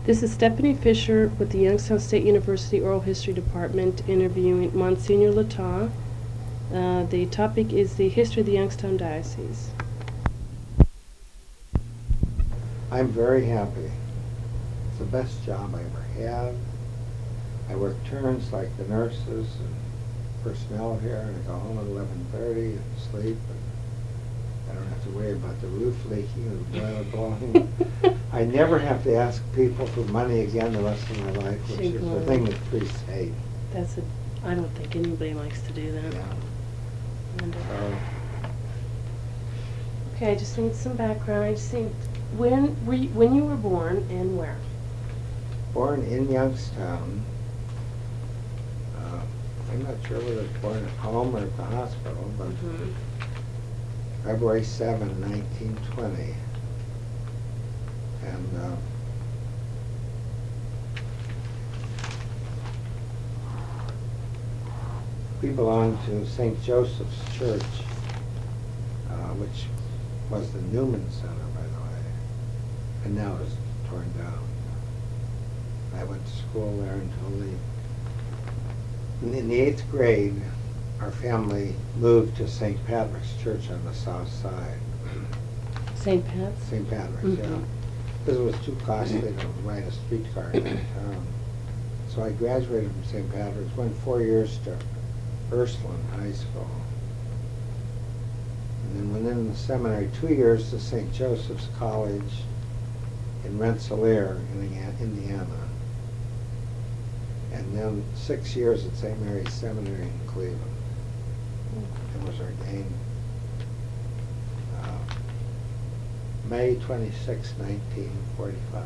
This is Stephanie Fisher with the Youngstown State University Oral History Department interviewing Monsignor Latta. The topic is the history of the Youngstown Diocese. I'm very happy. It's the best job I ever had. I work turns like the nurses and personnel here, and I go home at 11:30 and sleep, and I don't have to worry about the roof leaking or the boiler blowing. I never have to ask people for money again the rest of my life, which is the thing that priests hate. I don't think anybody likes to do that. Yeah. Okay, I just need some background. I just need, when you were born and where? Born in Youngstown. I'm not sure whether I was born at home or at the hospital, but February 7, 1920. And we belonged to St. Joseph's Church, which was the Newman Center, by the way, and now is torn down. I went to school there until in the 8th grade, our family moved to St. Patrick's Church on the south side. St. Pat's? St. Patrick's, yeah. Because it was too costly to ride a streetcar in town. So I graduated from St. Patrick's, went 4 years to Ursuline High School. And then went in the seminary 2 years to St. Joseph's College in Rensselaer, Indiana. And then 6 years at St. Mary's Seminary in Cleveland. And was ordained May 26, 1945.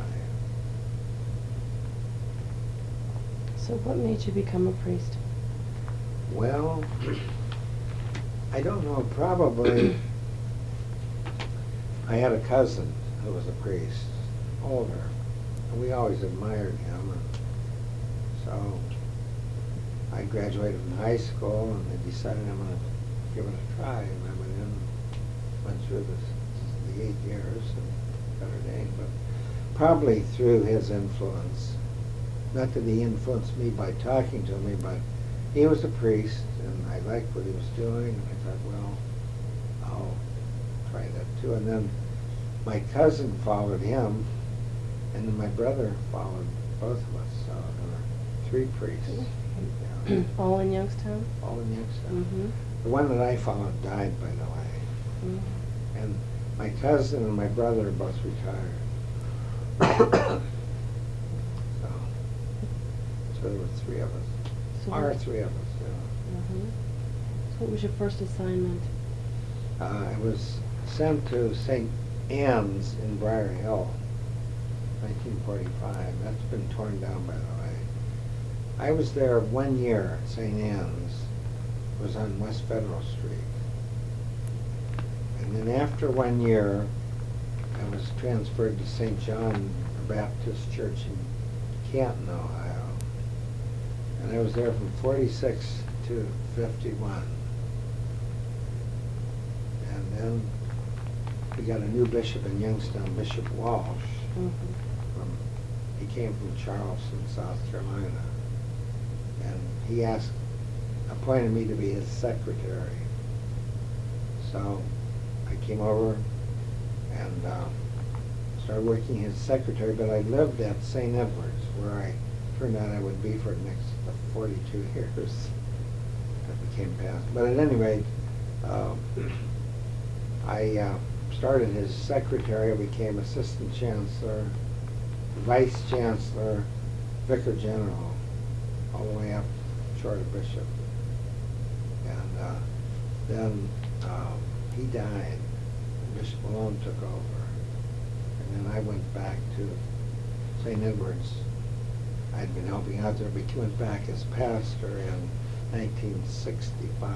So what made you become a priest? Well, I don't know, probably I had a cousin who was a priest, older, and we always admired him. And so I graduated from high school, and I decided I'm going to give it a try, and I went through the 8 years and got ordained, but probably through his influence. Not that he influenced me by talking to me, but he was a priest, and I liked what he was doing, and I thought, well, I'll try that too. And then my cousin followed him, and then my brother followed both of us, so there were 3 priests. Yeah. All in Youngstown? All in Youngstown. The one that I followed died, by the way. And my cousin and my brother are both retired. So there were 3 of us. So 3 of us, yeah. So what was your first assignment? I was sent to St. Anne's in Briar Hill, 1945. That's been torn down, by the way. I was there 1 year at St. Anne's. It was on West Federal Street. And then after 1 year, I was transferred to St. John Baptist Church in Canton, Ohio. And I was there from 46 to 51. And then we got a new bishop in Youngstown, Bishop Walsh. He came from Charleston, South Carolina. And he appointed me to be his secretary. So I came over and started working as secretary, but I lived at St. Edward's, where I turned out I would be for the next 42 years. I became pastor. But at any rate, I started as secretary, I became assistant chancellor, vice chancellor, vicar general, all the way up short of bishop. And then he died, and Bishop Malone took over. And then I went back to St. Edward's. I'd been helping out there, but he went back as pastor in 1965.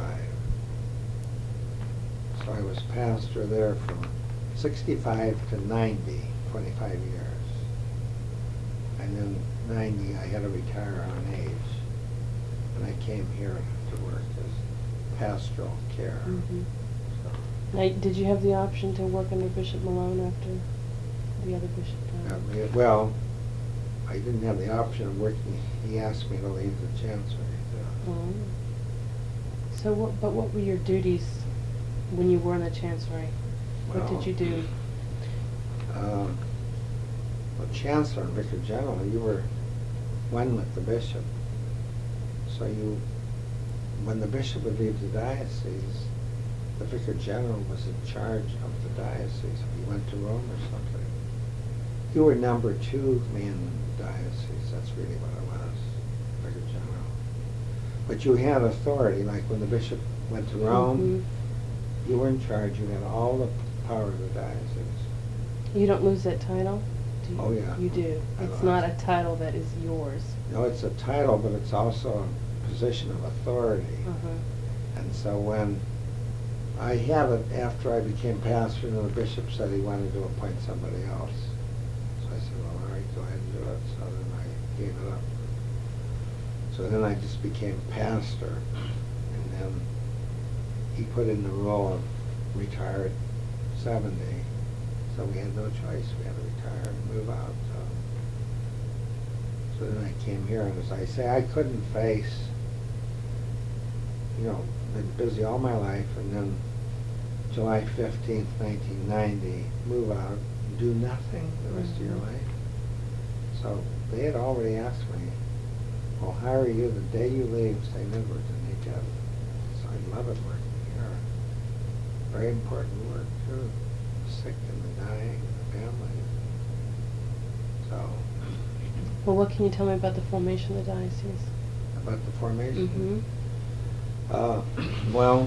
So I was pastor there from 65 to 90, 25 years. And then 90, I had to retire on age. And I came here to work as pastoral care. So, Now, did you have the option to work under Bishop Malone after the other bishop died? well, I didn't have the option of working. He asked me to leave the chancery. Oh. So what were your duties when you were in the chancery? What Well, did you do? Well, chancellor and vicar general, you were one with the bishop. So when the bishop would leave the diocese, the vicar general was in charge of the diocese. If he went to Rome or something, you were number 2 man in the diocese. That's really what it was, vicar general. But you had authority, like when the bishop went to Rome, you were in charge. You had all the power of the diocese. You don't lose that title? Do you? Oh, yeah. You do. I It's lost. not a title that is yours. No, it's a title, but it's also a position of authority. And so when I had it after I became pastor, and the bishop said he wanted to appoint somebody else. So I said, well, all right, go ahead and do it. So then I gave it up. So then I just became pastor. And then he put in the rule of retired 70. So we had no choice. We had to retire and move out. So then I came here, and as I say, I couldn't face, been busy all my life, and then July 15th, 1990, move out, do nothing the rest of your life. So they had already asked me, we'll hire you the day you leave St. Edward's in Naked. So I love it working here. Very important work, too. The sick and the dying, and the family. So. Well, what can you tell me about the formation of the diocese? About the formation? Mm-hmm.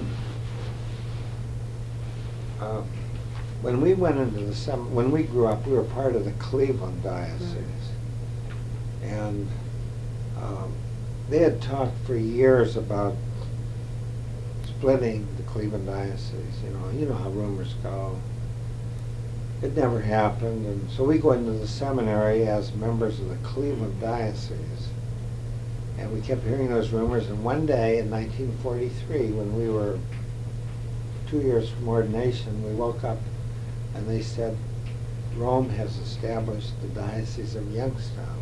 When we went into when we grew up, we were part of the Cleveland diocese. And they had talked for years about splitting the Cleveland diocese. You know how rumors go. It never happened, and so we go into the seminary as members of the Cleveland diocese. And we kept hearing those rumors, and one day in 1943, when we were 2 years from ordination, we woke up and they said, Rome has established the Diocese of Youngstown.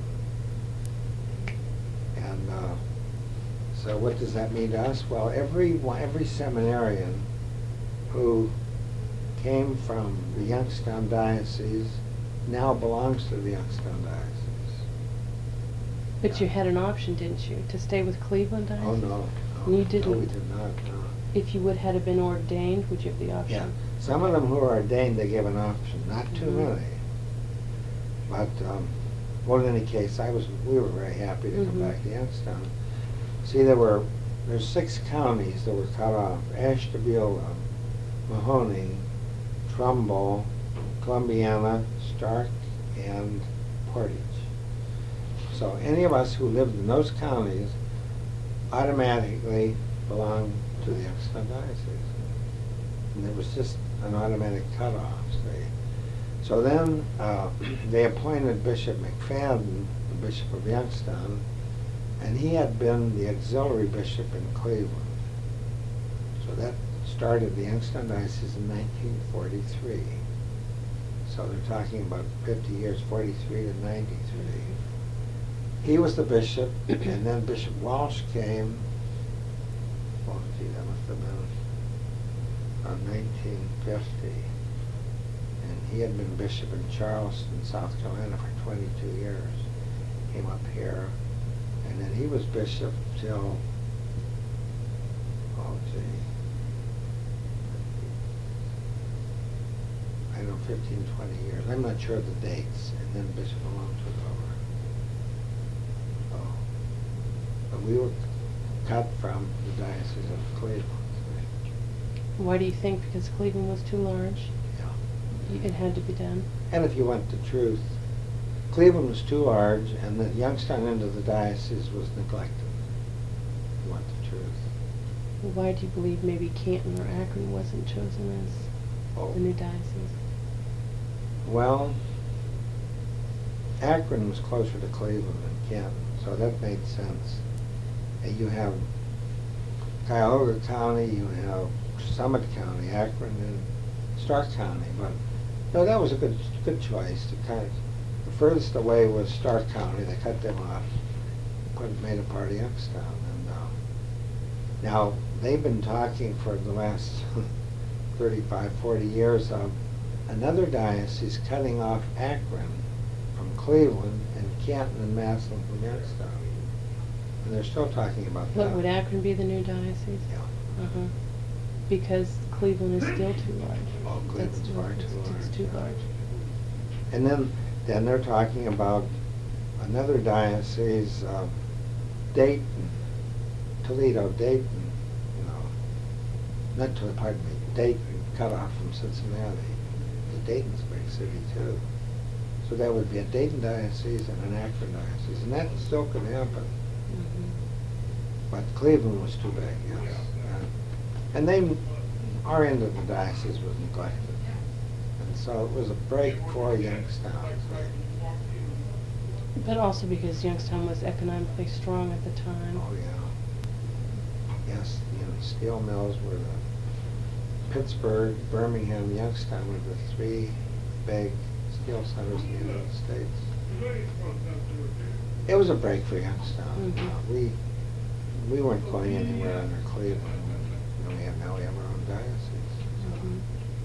And so what does that mean to us? Well, every seminarian who came from the Youngstown Diocese now belongs to the Youngstown Diocese. But you had an option, didn't you, to stay with Cleveland Diocese? Oh, no. You didn't? No, we did not, no. If you would have been ordained, would you have the option? Yeah. Some of them who are ordained, they give an option. Not too many. But, well, in any case, we were very happy to come back to Youngstown. See, there's 6 counties that were cut off: Ashtabula, Mahoney, Trumbull, Columbiana, Stark, and Portage. So any of us who lived in those counties automatically belonged to the Youngstown Diocese. And there was just an automatic cutoff. So then they appointed Bishop McFadden, the Bishop of Youngstown, and he had been the auxiliary bishop in Cleveland. So that started the Youngstown Diocese in 1943. So they're talking about 50 years, 43 to 93. He was the bishop, and then Bishop Walsh came. Oh, gee, that must have been around 1950. And he had been bishop in Charleston, South Carolina for 22 years. Came up here, and then he was bishop till, oh, gee, I don't know, 15, 20 years. I'm not sure of the dates. And then Bishop Malone took over. Oh. But we were cut from the Diocese of Cleveland. Why do you think? Because Cleveland was too large? Yeah. It had to be done? And if you want the truth, Cleveland was too large, and the Youngstown end of the diocese was neglected. If you want the truth. Why do you believe maybe Canton or Akron wasn't chosen as the new diocese? Well, Akron was closer to Cleveland than Canton, so that made sense. And you have Cuyahoga County, you have Summit County, Akron, and Stark County. But no, that was a good choice. The furthest away was Stark County. They cut them off, made a part of Youngstown. And now they've been talking for the last 35, 40 years of another diocese cutting off Akron from Cleveland and Canton and Massillon from Youngstown. And they're still talking about What, that. would Akron be the new diocese? Yeah. Uh-huh. Because Cleveland is still too large. Oh, Cleveland's That's far too large. It's too large. And then they're talking about another diocese, Dayton, Toledo, Dayton, pardon me, Dayton, cut off from Cincinnati. Dayton's a big city too. So that would be a Dayton diocese and an Akron diocese, and that still could happen. Mhm. But Cleveland was too big, yes. And our end of the diocese was neglected. And so it was a break for Youngstown. But also because Youngstown was economically strong at the time. Oh, yeah. Yes, steel mills were Pittsburgh, Birmingham, Youngstown were the three big steel centers in the United States. It was a break for Youngstown. Mhm. We weren't going anywhere under Cleveland. Now we have our own diocese. Mhm.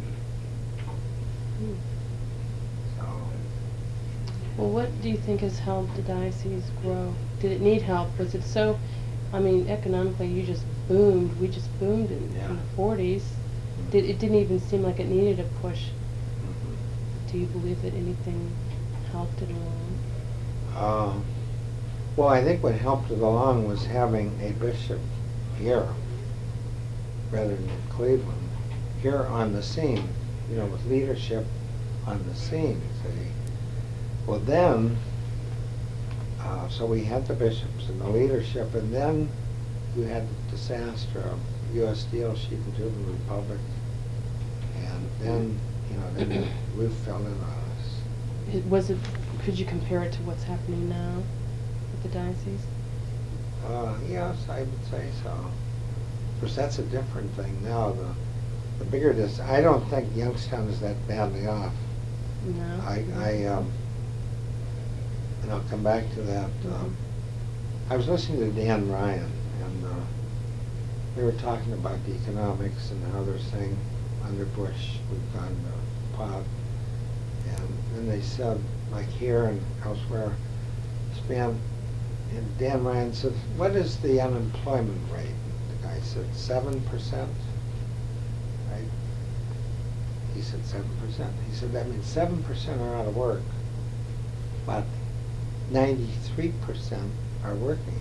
Hmm. So, Well, what do you think has helped the diocese grow? Did it need help? Was it so, I mean, economically we just boomed in Yeah. the 40s. It didn't even seem like it needed a push. mhm. Do you believe that anything helped it along? Well, I think what helped it along was having a bishop here rather than in Cleveland, here on the scene, with leadership on the scene, see. Well then, so we had the bishops and the leadership, and then you had the disaster of U.S. Steel, Sheet and Tube and Republic, and then, then the roof fell in on us. Could you compare it to what's happening now with the diocese? Yes, I would say so. Of course, that's a different thing now. The bigger I don't think Youngstown is that badly off. No. And I'll come back to that. I was listening to Dan Ryan, and they were talking about the economics and how they're saying under Bush we've gone to pot. And then they said, like here and elsewhere, and Dan Ryan said, what is the unemployment rate? The guy said 7%, right? He said 7%. He said that means 7% are out of work, but 93% are working.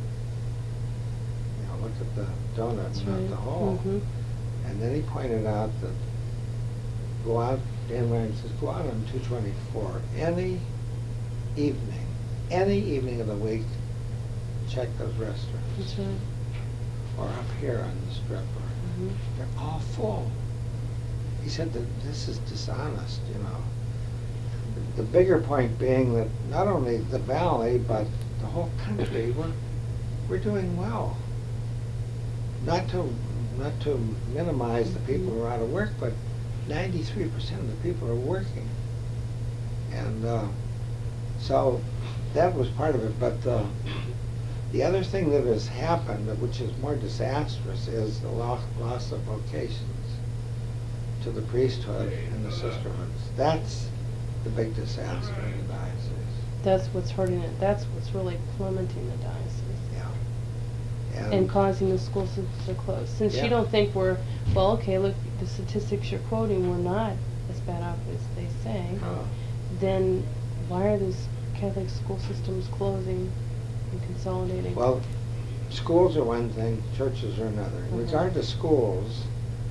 Look at the donut, That's not right. the whole. Mhm. And then he pointed out that Dan Ryan says, go out on 224 any evening of the week, check those restaurants. That's right. Or up here on the strip. Mhm. They're all full. He said that this is dishonest, The bigger point being that not only the valley, but the whole country, we're doing well. Not to minimize the people who are out of work, but 93% of the people are working. And so that was part of it. But the other thing that has happened, which is more disastrous, is the loss of vocations to the priesthood and the sisterhoods. That's the big disaster in the diocese. That's what's hurting it. That's what's really plummeting the diocese. Yeah. And causing the school systems to close. Since Yeah. you don't think look, the statistics you're quoting, we're not as bad off as they say, then why are these Catholic school systems closing and consolidating? Well, schools are one thing, churches are another. In regard to schools,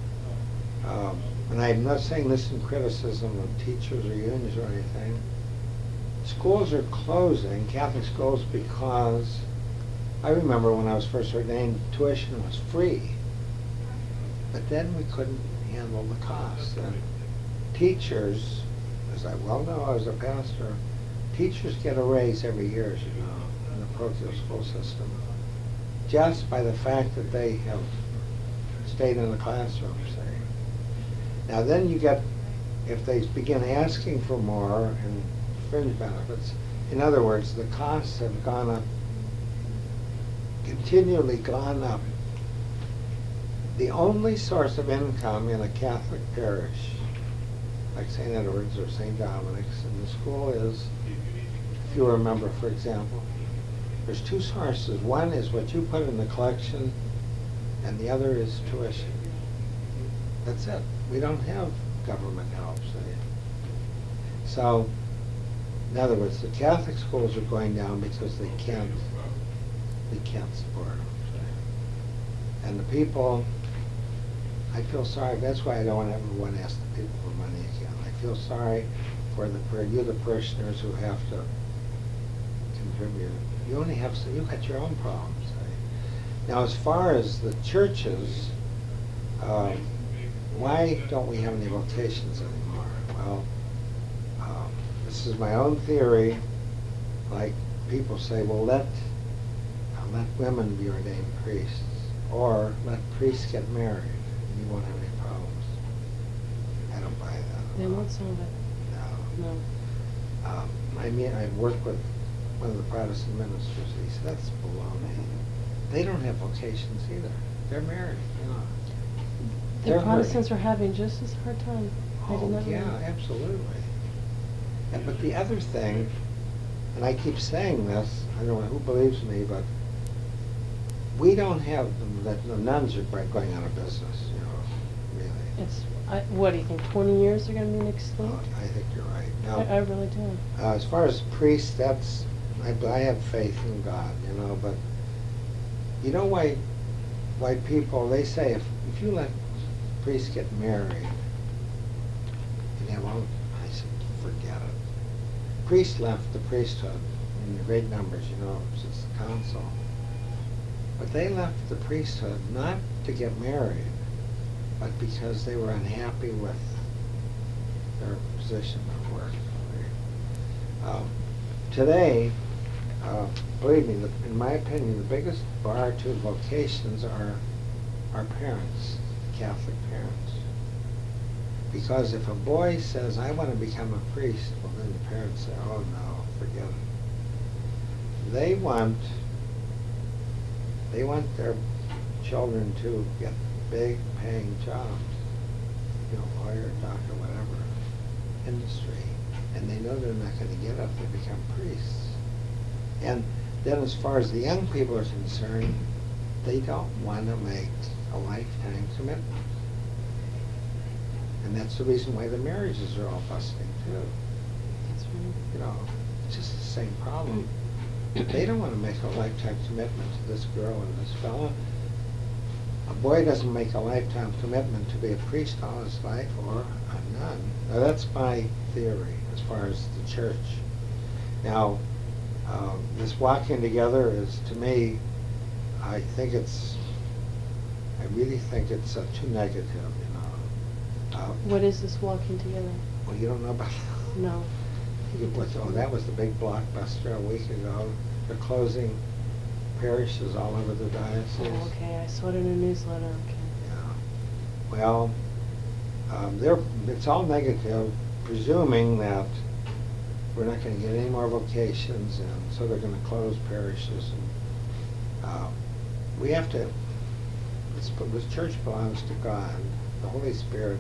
and I'm not saying this in criticism of teachers or unions or anything, schools are closing, Catholic schools, because I remember when I was first ordained, tuition was free. But then we couldn't handle the costs. And teachers, as I well know as a pastor, teachers get a raise every year, as you know, in the parochial school system, just by the fact that they have stayed in the classroom, say. Now then you get, if they begin asking for more and fringe benefits. In other words, the costs have gone up, continually gone up. The only source of income in a Catholic parish, like St. Edward's or St. Dominic's, in the school is, if you remember, for example, there's two sources. One is what you put in the collection, and the other is tuition. That's it. We don't have government help. So, in other words, the Catholic schools are going down because they can't support them. And the people, I feel sorry. That's why I don't ever want to ask the people for money again. I feel sorry for you, the parishioners, who have to contribute. You only have you've got your own problems. Now, as far as the churches, why don't we have any vocations anymore? Well, this is my own theory. Like people say, well, let women be ordained priests, or let priests get married, and you won't have any problems. I don't buy that. They won't solve it. No. No. I mean, I worked with one of the Protestant ministers. He said, that's baloney. They don't have vocations either. They're married, you know. The Protestants are having just as hard time. Oh, yeah, absolutely. And, but the other thing, and I keep saying this, I don't know who believes me, but we don't have the nuns are going out of business, you know, really. It's, what do you think, 20 years are going to be extinct? I think you're right. Now, I really do. As far as priests, that's, I have faith in God, you know, but you know why people, they say if you let priests get married, and have all, I said, forget it. Priests left the priesthood in great numbers, you know, since the council. But they left the priesthood not to get married, but because they were unhappy with their position of work. Today, believe me, in my opinion, the biggest bar to vocations are our parents, Catholic parents. Because if a boy says, I want to become a priest, well then the parents say, oh no, forget it. They want their children to get big paying jobs, you know, lawyer, doctor, whatever, industry. And they know they're not going to get it if they become priests. And then as far as the young people are concerned, they don't want to make a lifetime commitment. And that's the reason why the marriages are all busting too. That's right. You know, it's just the same problem. They don't want to make a lifetime commitment to this girl and this fella. A boy doesn't make a lifetime commitment to be a priest all his life or a nun. Now that's my theory as far as the church. Now, this walking together is, to me, I really think it's too negative, you know. What is this walking together? Well, you don't know about it? No. That was the big blockbuster a week ago. They're closing parishes all over the diocese. Oh, okay. I saw it in a newsletter. Okay. Yeah. Well, it's all negative, presuming that we're not going to get any more vocations, and so they're going to close parishes. And, we have to. This church belongs to God. The Holy Spirit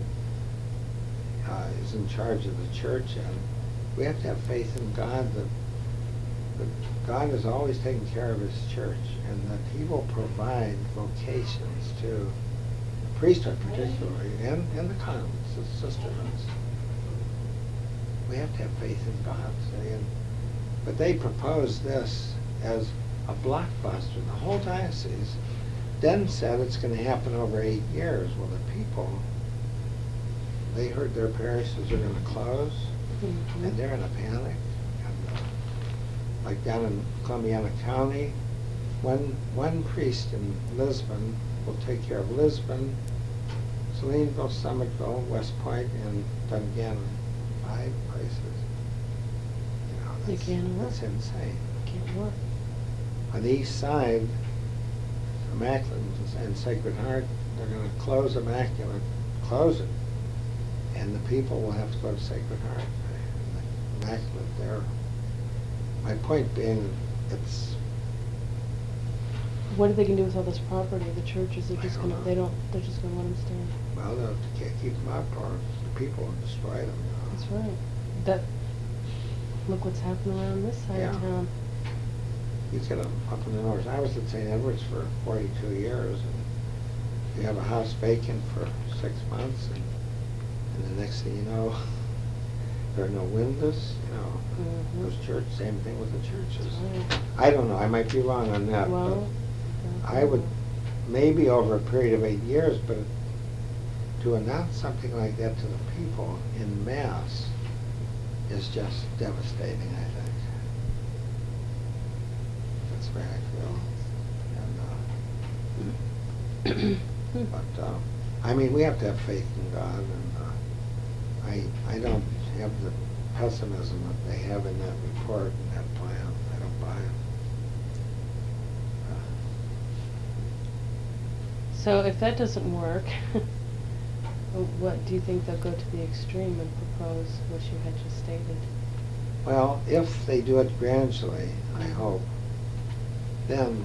is in charge of the church, and we have to have faith in God that God is always taking care of His church, and that He will provide vocations to the priesthood, particularly, and the convents, the sisterhoods. We have to have faith in God. But they proposed this as a blockbuster. The whole diocese then said it's going to happen over 8 years. Well, the people, they heard their parishes are going to close, and they're in a panic. And, like down in Columbiana County, one priest in Lisbon will take care of Lisbon, Salineville, Summitville, West Point, and Dungannon. 5 places. You know, that's insane. Can't work. On the east side, Immaculate and Sacred Heart, they're going to close Immaculate, close it, and the people will have to go to Sacred Heart. immaculate there. My point being, it's, What are they gonna do with all this property? The churches are I just don't gonna, know. they're just gonna let them stand. well, they can't keep them up, or the people will destroy them, you know. That's right. That, look what's happening around this side of Yeah. town. You get them up in the north. I was at St. Edward's for 42 years, and you have a house vacant for 6 months, and the next thing you know, there are no windows, you know. Mhm. Those church, same thing with the churches. That's right. I don't know, I might be wrong on that, Well, but I would, maybe over a period of 8 years, but to announce something like that to the people in mass is just devastating, I think. That's the way I feel. And, but, I mean, we have to have faith in God, and I don't have the pessimism that they have in that report and that plan. I don't buy it. So if that doesn't work, what, do you think they'll go to the extreme and propose what you had just stated? Well, if they do it gradually, I hope, then,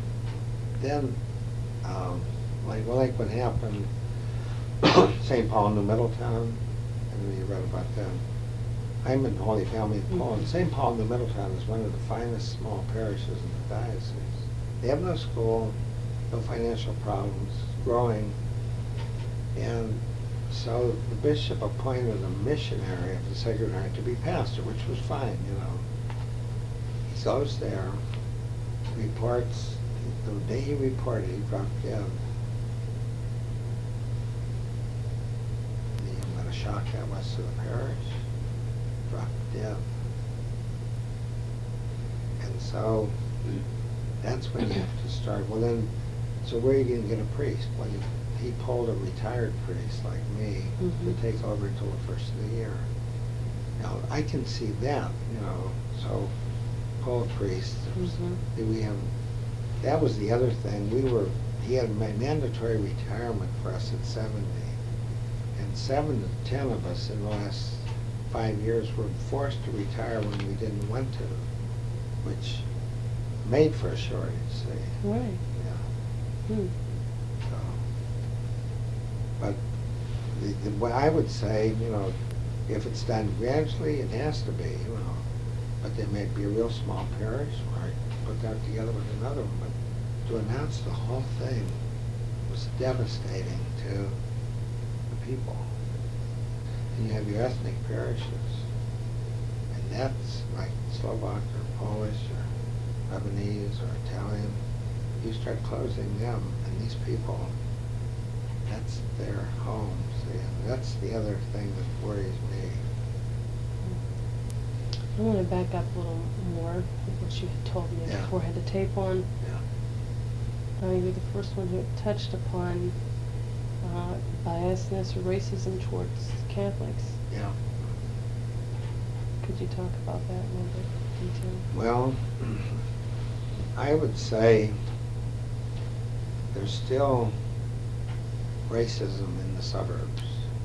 like what happened, St. Paul, New Middletown, and you read about that. I'm in Holy Family in Poland. Mhm. St. Paul, New Middletown is one of the finest small parishes in the diocese. They have no school, no financial problems, growing, and so the bishop appointed a missionary of the Sacred Heart to be pastor, which was fine, you know. He goes there, reports, the day he reported, he dropped dead. What a shock that was to the parish. Dropped dead. And so that's when you have to start. Well then, so where are you going to get a priest? Well, he pulled a retired priest like me Mhm. to take over until the first of the year. Now, I can see that, you know, so pull a priest. Mhm. We have, that was the other thing. He had mandatory retirement for us at 70. And 7 to 10 of us in the last 5 years were forced to retire when we didn't want to, which made for a shortage, see. Right. Yeah. Hmm. So, but what I would say, you know, if it's done gradually, it has to be, you know. But there may be a real small parish where I put that together with another one. But to announce the whole thing was devastating to the people. And you have your ethnic parishes, and that's like Slovak or Polish or Lebanese or Italian. You start closing them, and these people, that's their homes. And that's the other thing that worries me. I want to back up a little more with what you had told me Yeah. before I had the tape on. Yeah. You're the first one who touched upon biasness or racism towards Catholics. Yeah. Could you talk about that in a little bit in detail? Well, I would say there's still racism in the suburbs,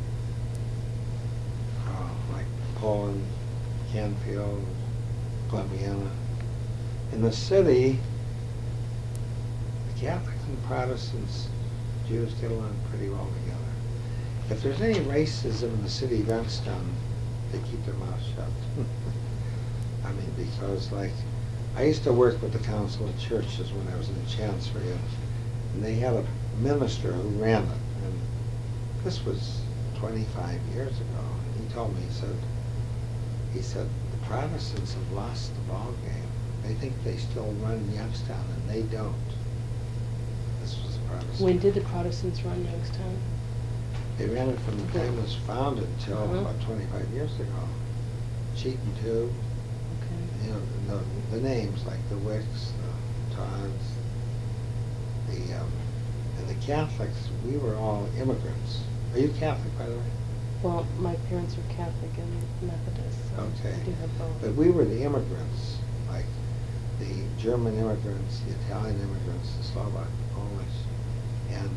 like Poland, Canfield, Columbiana. In the city, the Catholics and Protestants, Jews get along pretty well together. If there's any racism in the city of Youngstown, they keep their mouths shut. I mean, because like, I used to work with the Council of Churches when I was in the Chancery, and they had a minister who ran it, and this was 25 years ago. And he told me, he said, the Protestants have lost the ball game. They think they still run Youngstown, and they don't. This was the Protestant. When did the Protestants run Youngstown? They ran it from the time it was founded until about 25 years ago. Cheaton too. Okay. You know, the names like the Wicks, the Todds, and the Catholics, we were all immigrants. Are you Catholic, by the way? Well, my parents were Catholic and Methodist, so Okay. I do have both. But we were the immigrants, like the German immigrants, the Italian immigrants, the Slovak, the Polish, and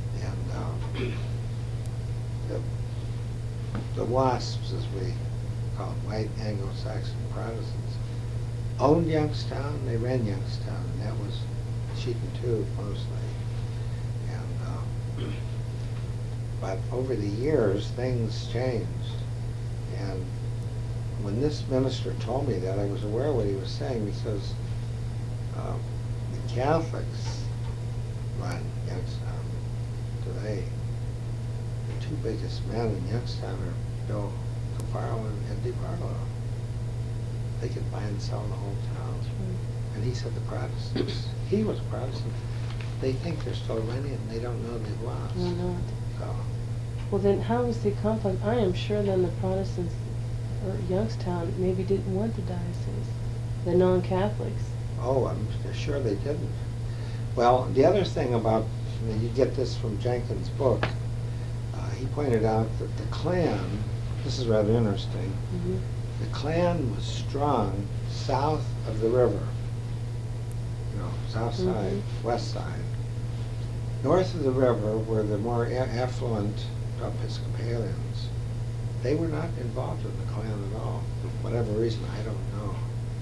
the WASPs, as we called white Anglo-Saxon Protestants, owned Youngstown. They ran Youngstown, and that was sheet and tube mostly. And but over the years, things changed. And when this minister told me that, I was aware of what he was saying, because the Catholics run Youngstown today. The two biggest men in Youngstown are Bill Caparlo and Ed DeBarlo. They could buy and sell the whole town. And he said the Protestants, he was Protestant, they think they're still running it and they don't know they've lost. No, not. So, Well, then how was the conflict? I am sure then the Protestants, or Youngstown, maybe didn't want the diocese, the non-Catholics. oh, I'm sure they didn't. Well, the other thing about, you get this from Jenkins' book, he pointed out that the Klan, this is rather interesting, Mm-hmm. the Klan was strong south of the river. You know, south side, Mhm. west side. North of the river were the more affluent Episcopalians. They were not involved in the Klan at all, for whatever reason, I don't know.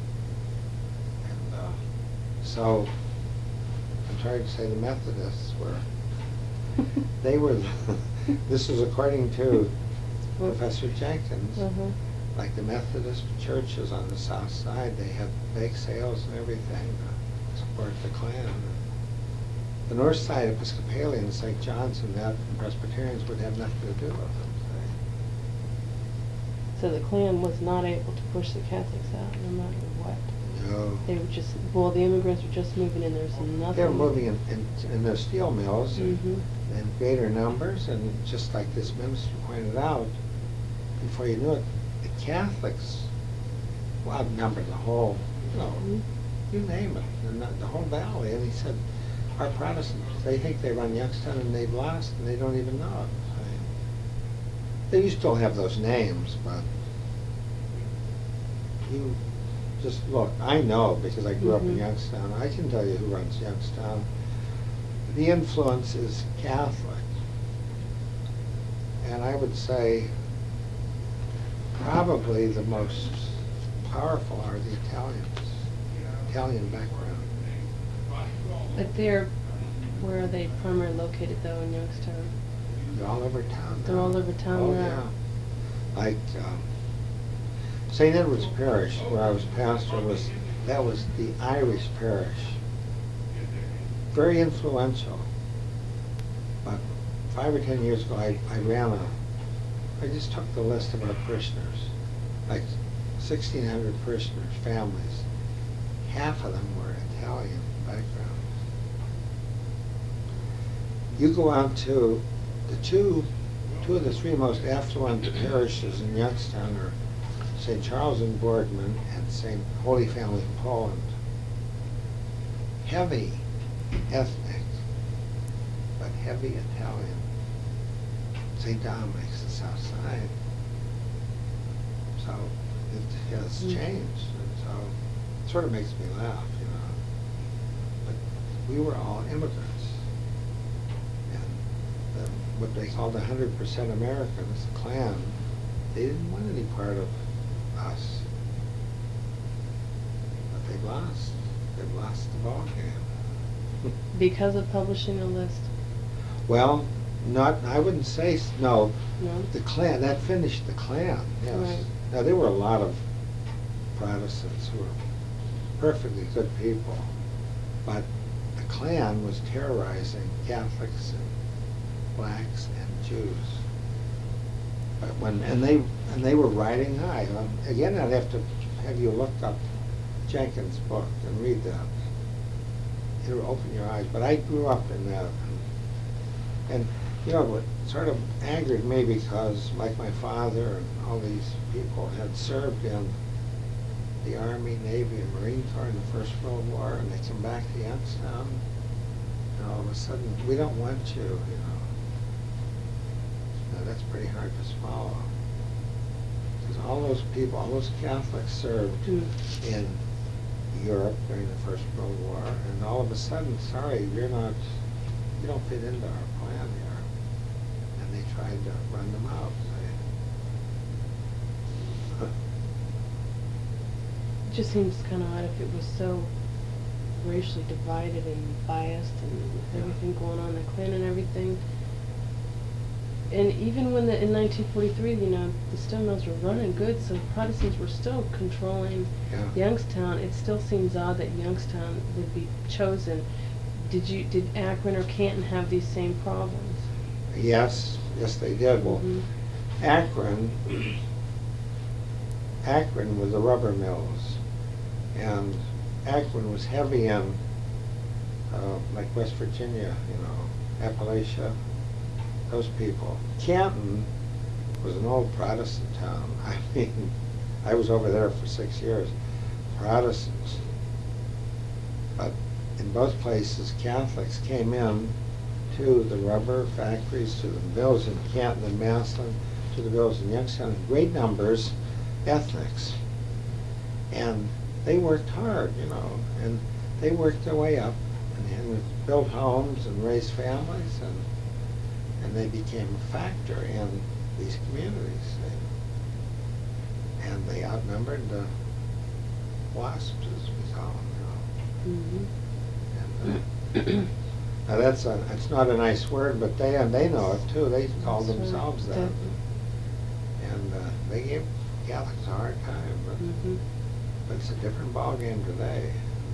And so, I'm trying to say the Methodists were, they were, this was according to Professor Jenkins, like the Methodist churches on the south side, they had bake sales and everything to support the Klan. The north side Episcopalians, St. John's and that, and Presbyterians would have nothing to do with them. So the Klan was not able to push the Catholics out, no matter what. No. They were just, well, the immigrants were just moving in, there's nothing. They were moving in the steel mills Mhm. in greater numbers, and just like this minister pointed out, before you knew it, the Catholics outnumbered the whole, you know, Mhm. you name it, the whole valley. And he said, our Protestants, they think they run Youngstown and they've lost and they don't even know it. They still have those names, but you just look. I know because I grew up in Mhm. Youngstown. I can tell you who runs Youngstown. The influence is Catholic. And I would say probably the most powerful are the Italians, Italian background. But where are they primarily located though, in Youngstown? They're all over town. They're now. all over town Oh, now. yeah. Like St. Edward's Parish, where I was pastor, that was the Irish parish. Very influential. But 5 or 10 years ago, I just took the list of our parishioners, like 1,600 parishioners, families. Half of them were Italian background. You go out to the two of the three most affluent parishes in Youngstown are St. Charles in Boardman and St. Holy Family in Poland. Heavy ethnic, but heavy Italian. St. Dominic's the south side. So it has changed, and so it sort of makes me laugh, you know. But we were all immigrants. And what they called 100% Americans, the Klan, they didn't want any part of us. But they've lost. They've lost the ball game. Because of publishing a list? Well, I wouldn't say, no. No? The Klan, that finished the Klan, yes. Right. Now, there were a lot of Protestants who were perfectly good people, but the Klan was terrorizing Catholics and blacks and Jews. But and they were riding high. Again, I'd have to have you look up Jenkins' book and read that. It'll open your eyes. But I grew up in that. And you know, what sort of angered me, because like my father and all these people had served in the Army, Navy, and Marine Corps in the First World War, and they come back to Youngstown, and all of a sudden, we don't want you, you know. Now, that's pretty hard to swallow. Because all those people, all those Catholics served in Europe during the First World War, and all of a sudden, sorry, you don't fit into our plan here. And they tried to run them out. just seems kind of odd if it was so racially divided and biased and everything going on, the Klan and everything. And even when in 1943, you know, the stone mills were running good, so Protestants were still controlling Youngstown. It still seems odd that Youngstown would be chosen. Did Akron or Canton have these same problems? Yes, they did. Well, Akron was the rubber mills, and Akron was heavy in like West Virginia, you know, Appalachia, those people. Canton was an old Protestant town. I mean, I was over there for 6 years. Protestants. But in both places, Catholics came in to the rubber factories, to the mills in Canton and Massillon, to the mills in Youngstown, in great numbers, ethnics. And they worked hard, you know, and they worked their way up and built homes and raised families, and they became a factor in these communities. And they outnumbered the WASPs, as we call them, you know. And, now it's not a nice word, but they know it too. They called themselves that. And they gave Catholics a hard time, but it's a different ballgame today.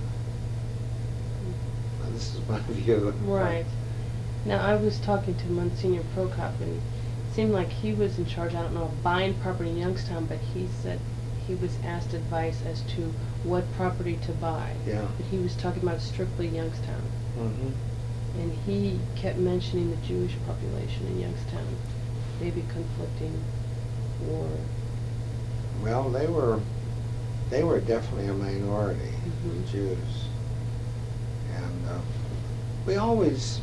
Now, this is my view. Right. Now, I was talking to Monsignor Prokop, and it seemed like he was in charge, I don't know, of buying property in Youngstown, but he said he was asked advice as to what property to buy. Yeah. But he was talking about strictly Youngstown. And he kept mentioning the Jewish population in Youngstown, maybe conflicting, or... Well, they were definitely a minority, Jews. And we always,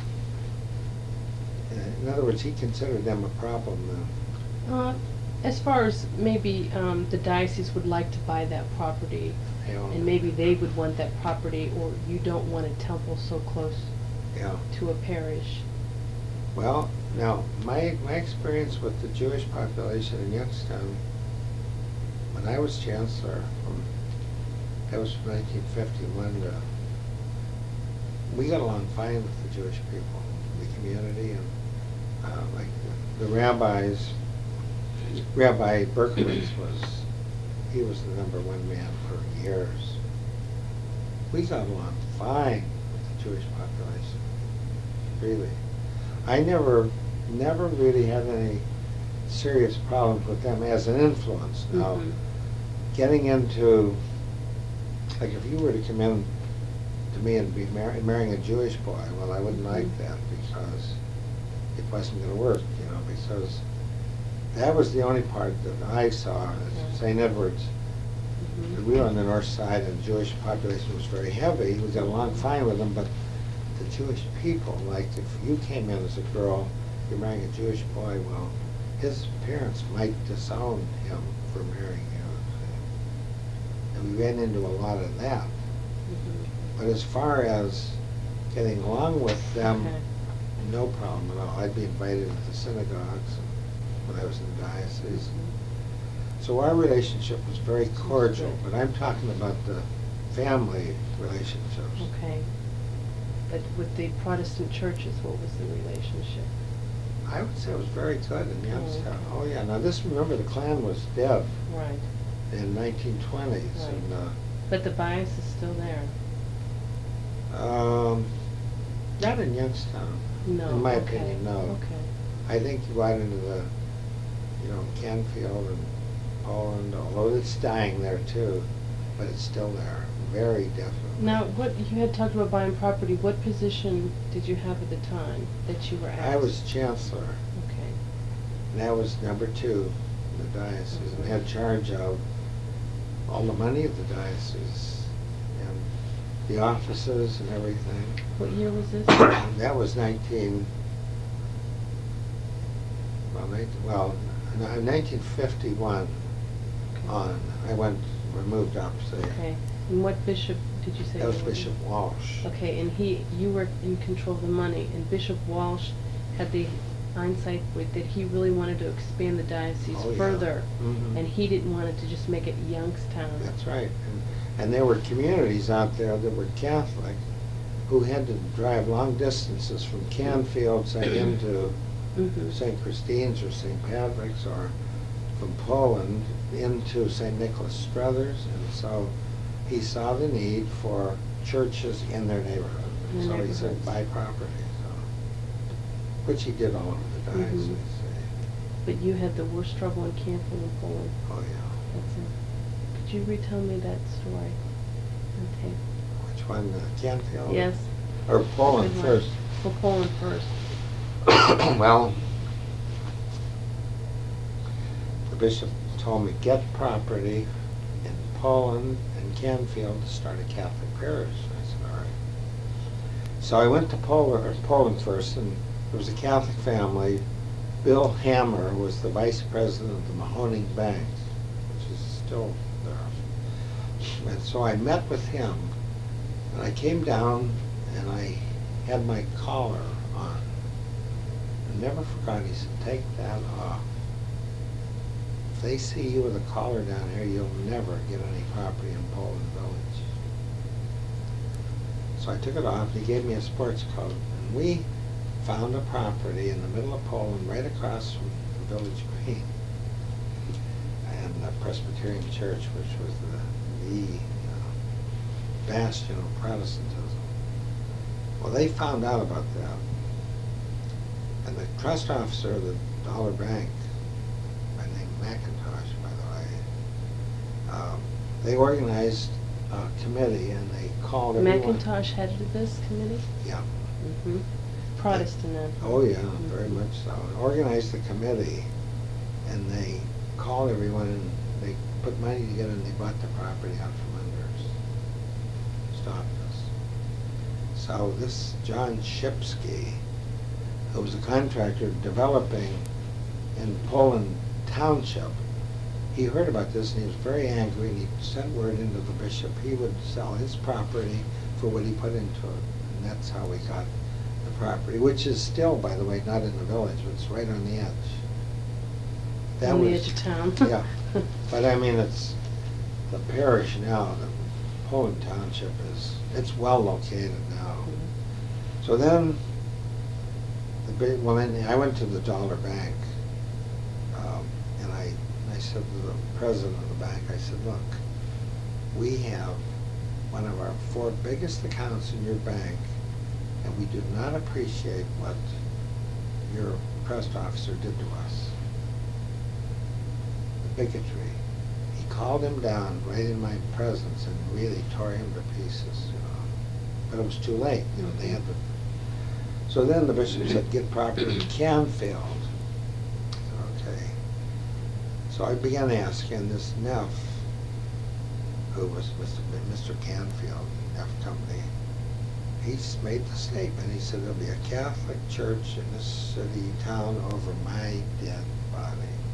in other words, he considered them a problem then. As far as maybe the diocese would like to buy that property, and maybe they would want that property, or you don't want a temple so close to a parish. Well, now, my experience with the Jewish population in Youngstown, when I was chancellor, that was from 1951 to, we got along fine with the Jewish people, the community, and like the rabbis. Rabbi Berkowitz he was the #1 man for years. We got along fine with the Jewish population, really. I never really had any serious problems with them as an influence. Now, getting into, like if you were to come in to me and be marrying a Jewish boy, well, I wouldn't like that because it wasn't going to work, you know, because that was the only part that I saw at St. Edward's. We were on the north side, and the Jewish population was very heavy. We got along fine with them, but the Jewish people, like if you came in as a girl, you're marrying a Jewish boy, well, his parents might disown him for marrying you. And we ran into a lot of that. But as far as getting along with them, no problem at all. I'd be invited to the synagogues when I was in the diocese. So our relationship was very cordial, but I'm talking about the family relationships. Okay. But with the Protestant churches, what was the relationship? I would say it was very good in Youngstown. Oh yeah, now remember the Klan was dead. Right. In 1920s. Right. And, but the bias is still there. Not in Youngstown. No. In my opinion, no. Okay. I think you go out into the, Canfield and Poland, although it's dying there too, but it's still there, very definitely. Now, what you had talked about buying property. What position did you have at the time that you were asked? I was chancellor. Okay. And that was #2 in the diocese, and had charge of all the money of the diocese and the offices and everything. What year was this? That was 1951 on. I moved up. Okay. And what bishop did you say? That was Bishop Walsh. Okay, and you were in control of the money, and Bishop Walsh had the hindsight that he really wanted to expand the diocese further, and he didn't want it to just make it Youngstown. That's right. And there were communities out there that were Catholic who had to drive long distances from Canfield, say, into St. Christine's or St. Patrick's, or from Poland into St. Nicholas Struthers. And so he saw the need for churches in their neighborhood. And so he said, buy property. So, which he did all over the diocese. But you had the worst trouble in Canfield and Poland. Oh, yeah. That's it. Could you retell me that story? Okay. Which one, Canfield? Yes. Or Poland first? Well, Poland first. Well, the bishop told me, get property in Poland and Canfield to start a Catholic parish. I said, all right. So I went to Poland first, and there was a Catholic family. Bill Hammer was the vice president of the Mahoning Bank, which is still there. And so I met with him, and I came down, and I had my collar on. I never forgot, he said, take that off. If they see you with a collar down here, you'll never get any property in Poland Village. So I took it off, and he gave me a sports coat, and we found a property in the middle of Poland, right across from the village green, and the Presbyterian Church, which was the bastion of Protestantism. Well, they found out about that, and the trust officer of the Dollar Bank, by name McIntosh, by the way, they organized a committee, and they called everyone. McIntosh headed this committee? Yeah. Protestant then. Oh, yeah, very much so. Organized the committee, and they called everyone, and they put money together, and they bought the property out from under us. Stopped us. So this John Shipsky, who was a contractor developing in Poland Township, he heard about this, and he was very angry, and he sent word into the bishop he would sell his property for what he put into it. And that's how we got the property, which is still, by the way, not in the village, but it's right on the edge. That on was, the edge of town. Yeah. But I mean, it's the parish now, the Poland Township it's well located now. So then, I went to the Dollar Bank, and I said to the president of the bank, I said, look, we have one of our 4 biggest accounts in your bank, and we do not appreciate what your trust officer did to us. The bigotry. He called him down right in my presence and really tore him to pieces, you know. But it was too late, you know, they had to. So then the bishop said, get property in Canfield. Okay. So I began asking this Neff, who was Mr. Canfield, Neff Company. He made the statement. He said, there'll be a Catholic church in this city, town, over my dead body.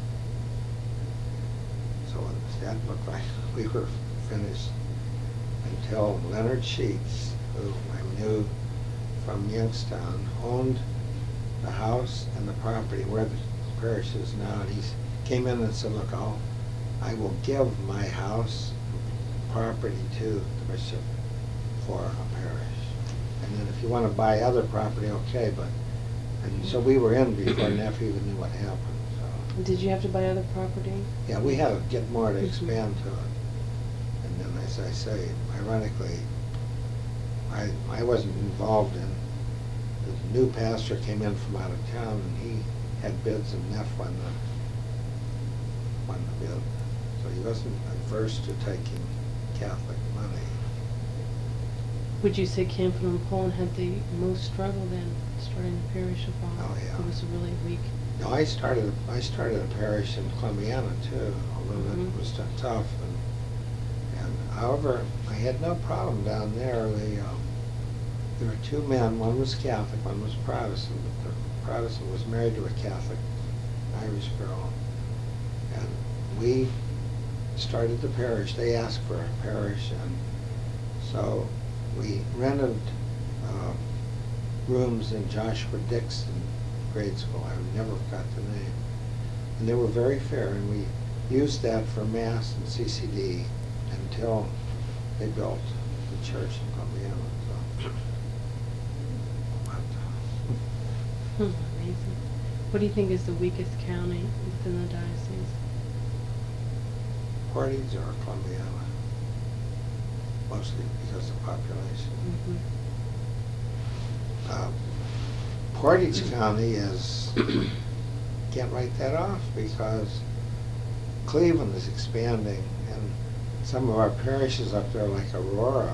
So that looked like we were finished until Leonard Sheets, who I knew from Youngstown, owned the house and the property where the parish is now. And he came in and said, look, I will give my house property to the bishop for a parish. And then if you want to buy other property, okay, but, and so we were in before Neff even knew what happened. So. Did you have to buy other property? Yeah, we had to get more to expand to it. And then, as I say, ironically, I wasn't involved in, the new pastor came in from out of town, and he had bids, and Neff won the bid. So he wasn't adverse to taking Catholic money. Would you say Canfield and Poland had the most struggle then, starting the parish of all? Oh, yeah. It was really weak. No, I started a parish in Columbiana too, although that was tough. And however, I had no problem down there. There were 2 men. One was Catholic, one was Protestant. But the Protestant was married to a Catholic Irish girl, and we started the parish. They asked for a parish, and so we rented rooms in Joshua Dixon grade school. I never forgot the name. And they were very fair, and we used that for Mass and CCD until they built the church in Columbiana. So. Amazing. What do you think is the weakest county within the diocese? Portage or Columbiana, mostly because of population. Portage County is, can't write that off because Cleveland is expanding, and some of our parishes up there, like Aurora,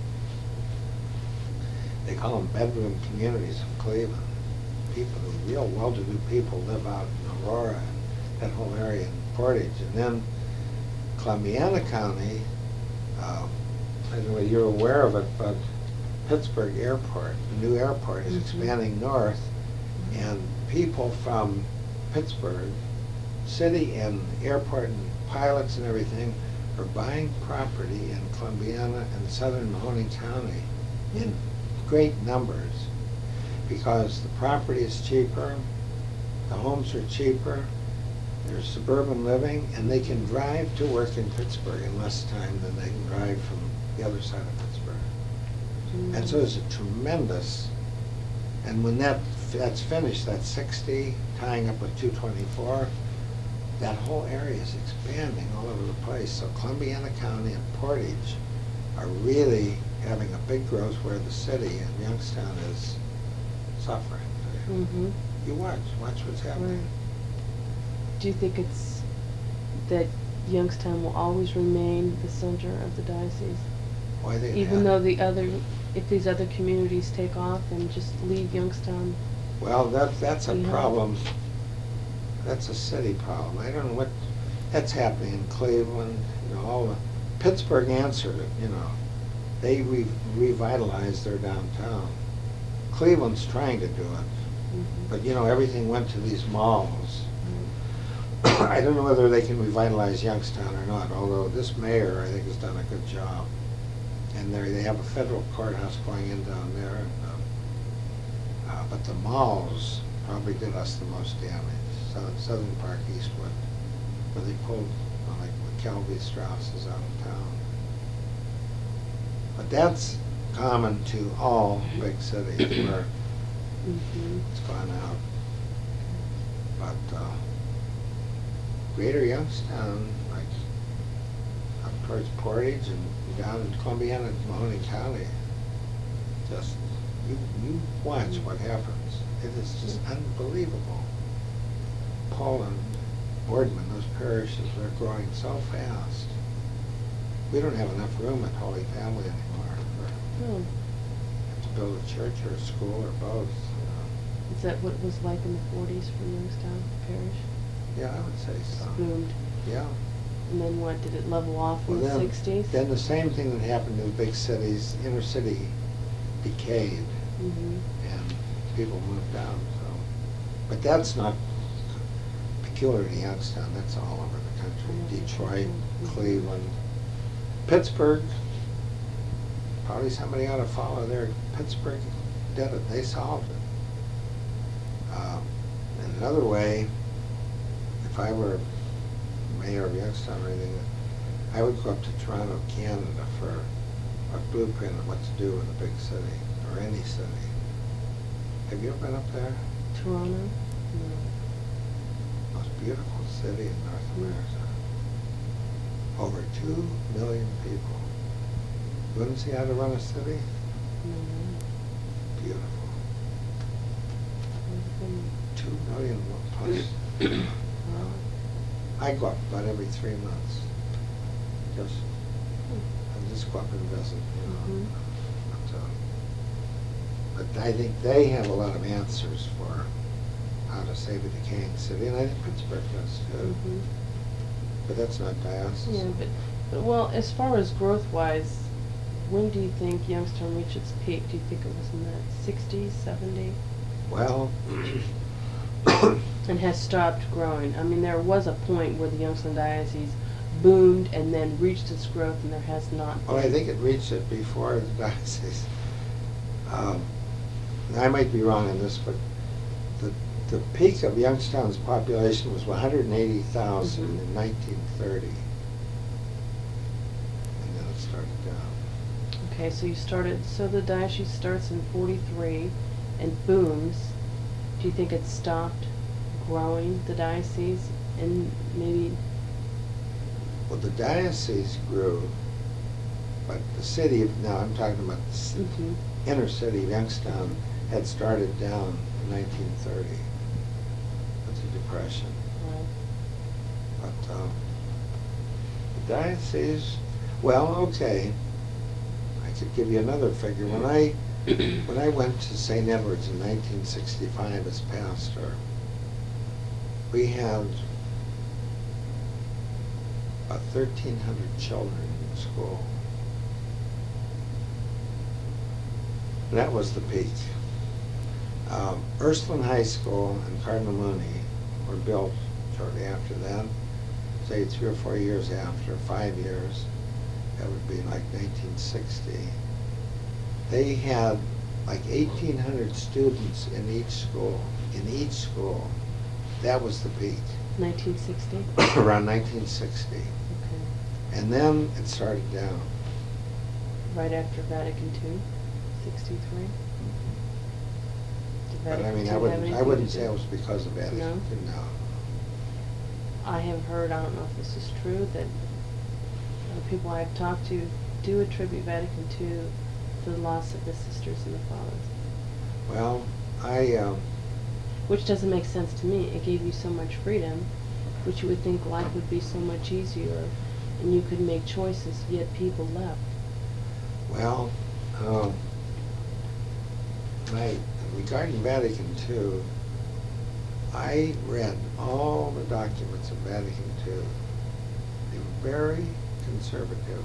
they call them bedroom communities of Cleveland. People, real well-to-do people live out in Aurora and that whole area in Portage. And then Columbiana County, I don't know whether you're aware of it, but Pittsburgh Airport, the new airport, is expanding north, and people from Pittsburgh City and airport and pilots and everything are buying property in Columbiana and southern Mahoney County in great numbers because the property is cheaper, the homes are cheaper, there's suburban living, and they can drive to work in Pittsburgh in less time than they can drive from the other side of Pittsburgh. And so there's a tremendous, and when that's finished, that's 60, tying up with 224, that whole area is expanding all over the place. So Columbiana County and Portage are really having a big growth where the city and Youngstown is suffering. You watch what's happening. Right. Do you think it's that Youngstown will always remain the center of the diocese? Why they even though if these other communities take off and just leave Youngstown? Well, that's a problem. That's a city problem. I don't know what that's happening in Cleveland. You know, all the Pittsburgh answered it. You know, they revitalized their downtown. Cleveland's trying to do it, but you know, everything went to these malls. I don't know whether they can revitalize Youngstown or not, although this mayor, I think, has done a good job. And they have a federal courthouse going in down there. But the malls probably did us the most damage. Southern Park, Eastwood, where they pulled, like McKelvey Strauss is out of town. But that's common to all big cities where it's gone out. But Greater Youngstown, like up towards Portage and down in Columbiana and Mahoney County, just you watch what happens. It is just unbelievable. Poland, Boardman, those parishes are growing so fast. We don't have enough room at Holy Family anymore. Have to build a church or a school or both. Is that what it was like in the 40s for Youngstown Parish? Yeah, I would say so. It boomed. Yeah. And then what, did it level off in the 60s? Then the same thing that happened in big cities, inner city decayed, and people moved out. So, but that's not peculiar to Youngstown. That's all over the country. Detroit, Cleveland, Pittsburgh. Probably somebody ought to follow there. Pittsburgh did it. They solved it. In another way, if I were mayor of Youngstown or anything, I would go up to Toronto, Canada for a blueprint of what to do in a big city, or any city. Have you ever been up there? Toronto? No. Most beautiful city in North America. Over 2 million people. You want to see how to run a city? Beautiful. 2 million plus. I go up about every 3 months. I just go up and visit, you know. But I think they have a lot of answers for how to save a decaying city, and I think Pittsburgh does too. But that's not diocesan. Yeah, but well, as far as growth-wise, when do you think Youngstown reached its peak? Do you think it was in the 60s, 70s? Well, and has stopped growing. I mean, there was a point where the Youngstown Diocese boomed and then reached its growth, and there has not been. Well, I think it reached it before the diocese. I might be wrong on this, but the peak of Youngstown's population was 180,000 in 1930. And then it started down. Okay, so so the diocese starts in 43 and booms. Do you think it stopped growing, the diocese, and maybe? Well, the diocese grew, but the city now I'm talking about the Mm-hmm. inner city of Youngstown had started down in 1930 with the Depression. Right. But the diocese, well, okay. I could give you another figure. When I went to St. Edward's in 1965 as pastor, we had about 1,300 children in school. And that was the peak. Ursuline High School and Cardinal Mooney were built shortly after that, say 3 or 4 years after, 5 years. That would be like 1960. They had like 1,800 students in each school. In each school. That was the peak. 1960? Around 1960. Okay. And then it started down. Right after Vatican II, 63? Did But I Vatican mean, II I have wouldn't anything to say do? it was because of Vatican No? II, no. I have heard, I don't know if this is true, that people I've talked to do attribute Vatican II to the loss of the sisters and the fathers. Well, Which doesn't make sense to me. It gave you so much freedom, which you would think life would be so much easier, and you could make choices, yet people left. well, regarding Vatican II, I read all the documents of Vatican II. They were very conservative.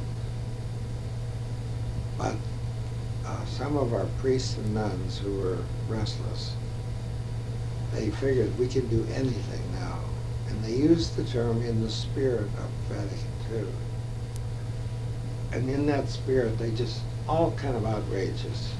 But some of our priests and nuns who were restless, they figured we could do anything now. And they used the term in the spirit of Vatican II. And in that spirit, they just, all kind of outrageous.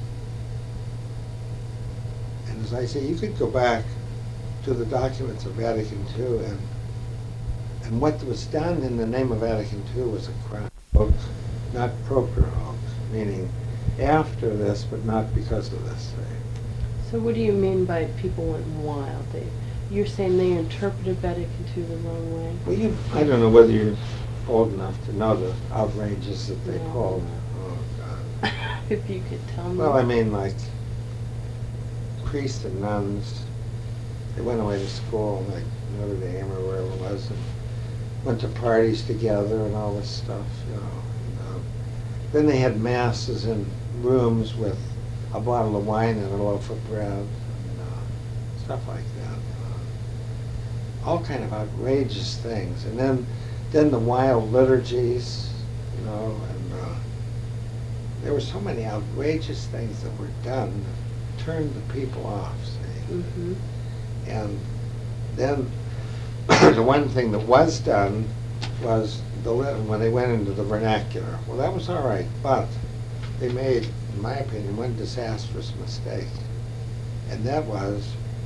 And as I say, you could go back to the documents of Vatican II, and what was done in the name of Vatican II was a crime. Hoax, not propter hoax, meaning after this, but not because of this thing. So what do you mean by people went wild? You're saying they interpreted Vatican II the wrong way? Well, I don't know whether you're old enough to know the outrages that they No. pulled. Oh, God. If you could tell me. Well, I mean, like, priests and nuns, they went away to school, like Notre Dame or wherever it was, and went to parties together and all this stuff, you know. And, then they had masses in rooms with a bottle of wine and a loaf of bread, and stuff like that. All kind of outrageous things. And then the wild liturgies, you know, and there were so many outrageous things that were done that turned the people off, see. Mm-hmm. And then the one thing that was done was when they went into the vernacular. Well, that was all right, but they made, in my opinion, one disastrous mistake. And that was,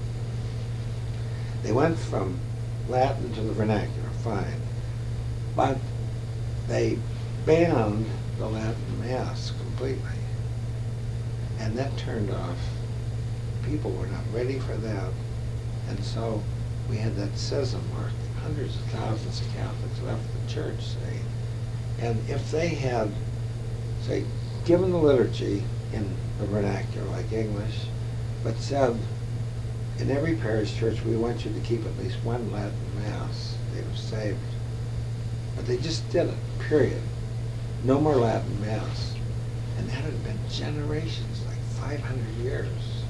they went from Latin to the vernacular, fine. But they banned the Latin Mass completely. And that turned off. People were not ready for that. And so we had that schism where hundreds of thousands of Catholics left the church, say. And if they had, say, given the liturgy in the vernacular, like English, but said, in every parish church, we want you to keep at least one Latin Mass, they were saved. But they just did it, period. No more Latin Mass. And that had been generations, like 500 years.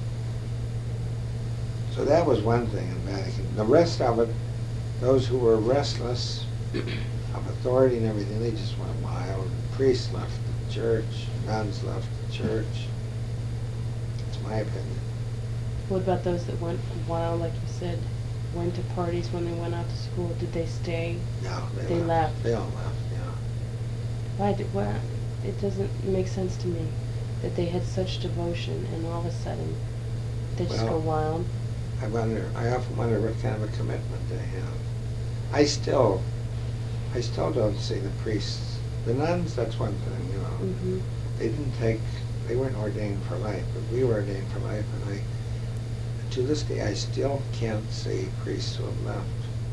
So that was one thing in Vatican. The rest of it, those who were restless of authority and everything, they just went wild. Priests left the church, nuns left the church. It's my opinion. What about those that went wild, like you said, went to parties when they went out to school? Did they stay? No, They left. They all left, yeah. Why? It doesn't make sense to me that they had such devotion and all of a sudden they just go Well, wild. I often wonder what kind of a commitment they have. I still don't see the priests. The nuns, that's one thing, you know. Mm-hmm. they weren't ordained for life, but we were ordained for life, and to this day, I still can't see priests who have left.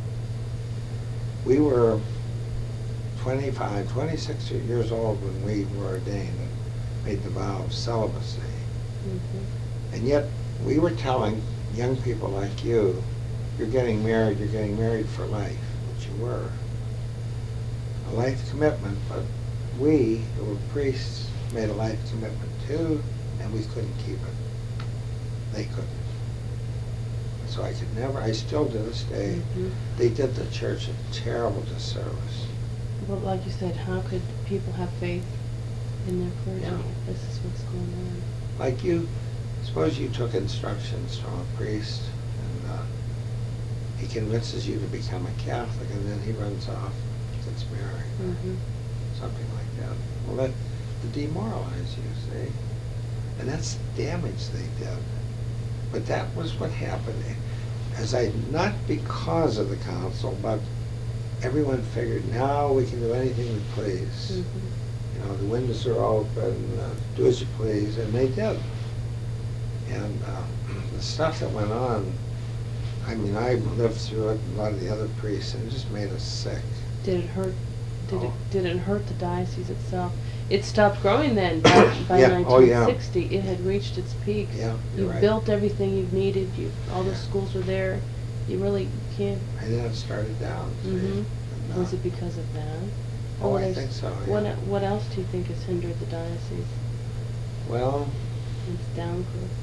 We were 25, 26 years old when we were ordained and made the vow of celibacy. Mm-hmm. And yet, we were telling young people like you, you're getting married for life, which you were. A life commitment, but we, who were priests, made a life commitment too, and we couldn't keep it. They couldn't. So I still to this day, Mm-hmm. they did the church a terrible disservice. Well, like you said, how could people have faith in their clergy Yeah. if this is what's going on? Like you, suppose you took instructions from a priest, and he convinces you to become a Catholic, and then he runs off, gets married, Mm-hmm. something like that. Well, that would demoralize you, see? And that's the damage they did. But that was what happened. Not because of the council, but everyone figured, now we can do anything we please. Mm-hmm. You know, the windows are open, do as you please, and they did. And the stuff that went on, I mean, I lived through it, and a lot of the other priests, and it just made us sick. Did it hurt? Oh. Did it hurt the diocese itself? It stopped growing then. By Yeah. Oh, yeah. 1960, it had reached its peak. Yeah, you're You right. built everything you've needed. All the Yeah. schools were there. You really can't. And then it started down. See? Mm-hmm. And, Was it because of that? Oh, Or I there's- think so, What yeah. What else do you think has hindered the diocese? Well, Its down growth.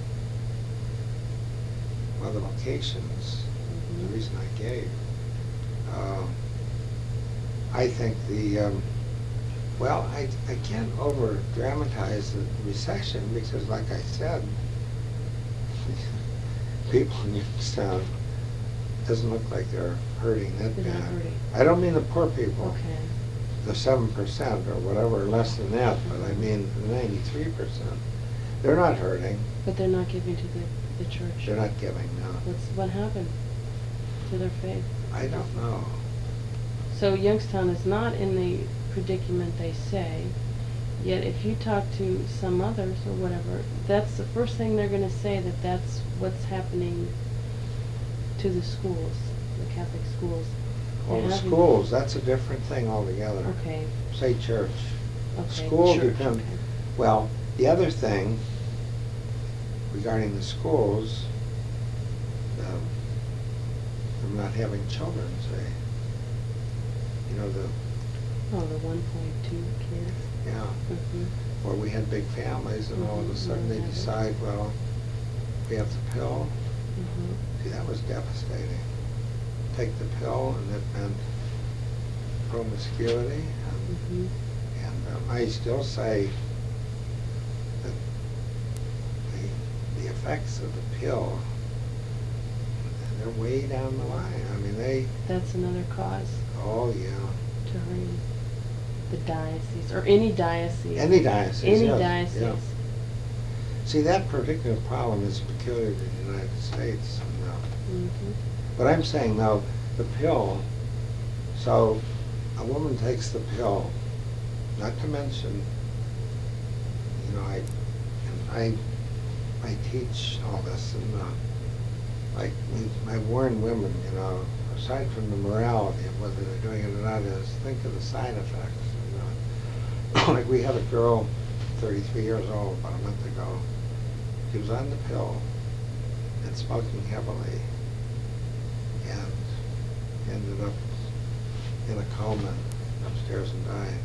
the vocations, Mhm. the reason I gave. I think I can't over-dramatize the recession because, like I said, people in Youngstown doesn't look like they're hurting that They're bad. not hurting. I don't mean the poor people, Okay. the 7% or whatever, less than that, but I mean the 93%. They're not hurting. But they're not giving to the church. They're not giving now. What happened to their faith? I don't know. So Youngstown is not in the predicament they say, yet if you talk to some others or whatever, that's the first thing they're going to say, that's what's happening to the schools, the Catholic schools. Well, They're the having- schools, that's a different thing altogether. Okay, Say church. okay. School church, depends. okay. Well, the other thing regarding the schools, from not having children, say, you know, Oh, the 1.2 kids. yeah, Mm-hmm. or we had big families and all of a sudden they Mhm. decide, well, we have the pill. Mm-hmm. See, that was devastating. Take the pill and it meant promiscuity. Mm-hmm. And I still say that the effects of the pill, they're way down the line. I mean, That's another cause oh yeah. to hurting the diocese, or any diocese. Any diocese, Any yes, diocese. yeah. See, that particular problem is peculiar to the United States. And, Mhm. but I'm saying, though, the pill, so a woman takes the pill, not to mention, you know, I teach all this, and I warn women, you know, aside from the morality of whether they're doing it or not, is think of the side effects. And, like we had a girl, 33 years old, about a month ago. She was on the pill and smoking heavily, and ended up in a coma upstairs and died.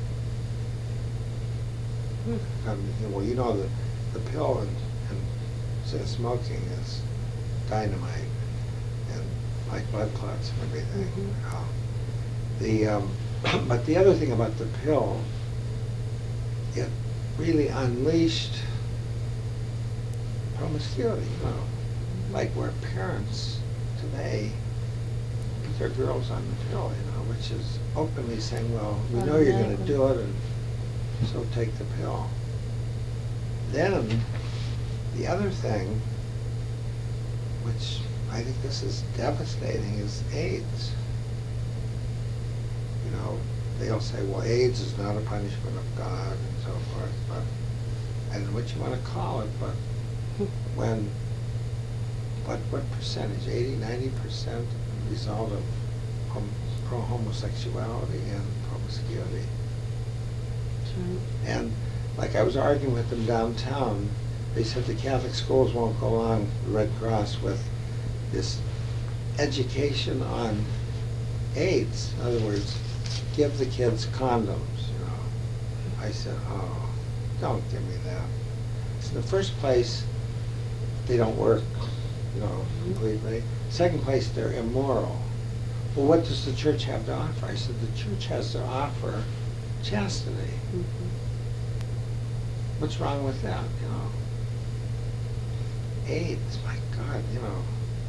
Hmm. Well, you know that the pill and say smoking is dynamite and like blood clots and everything. Mhm. But the other thing about the pill, it really unleashed promiscuity, you know, like where parents today put their girls on the pill, you know, which is openly saying, well, we know you're going to Automatically. do it, and so take the pill. Then, the other thing, which I think this is devastating, is AIDS. You know, they'll say, well, AIDS is not a punishment of God, and so forth, but I don't know what you want to call it, but when, what percentage, 80-90% result of pro-homosexuality and promiscuity. That's right. And like I was arguing with them downtown, they said the Catholic schools won't go along, the Red Cross, with this education on AIDS. In other words, give the kids condoms, you know. I said, oh, don't give me that. So in the first place, they don't work, you know, completely. Second place, they're immoral. Well, what does the church have to offer? I said, the church has to offer chastity. Mm-hmm. What's wrong with that, you know? AIDS, my God, you know.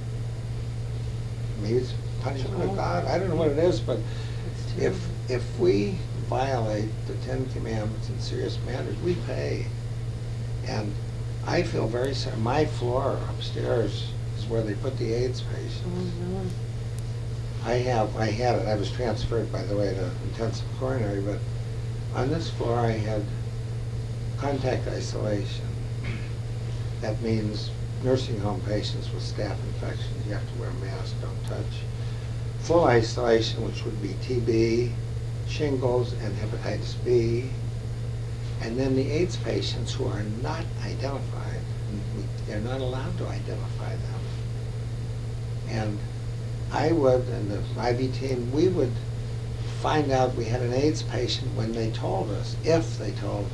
Maybe it's punishment of God. I don't know what it is, but if we violate the Ten Commandments in serious matters, we pay. And I feel very sorry. My floor upstairs is where they put the AIDS patients. Oh, no. I had it. I was transferred, by the way, to intensive coronary, but on this floor I had contact isolation. That means nursing home patients with staph infections, you have to wear a mask, don't touch. Full isolation, which would be TB, shingles, and hepatitis B. And then the AIDS patients who are not identified, they're not allowed to identify them. And I would, and the IB team, we would find out we had an AIDS patient when they told us, if they told us.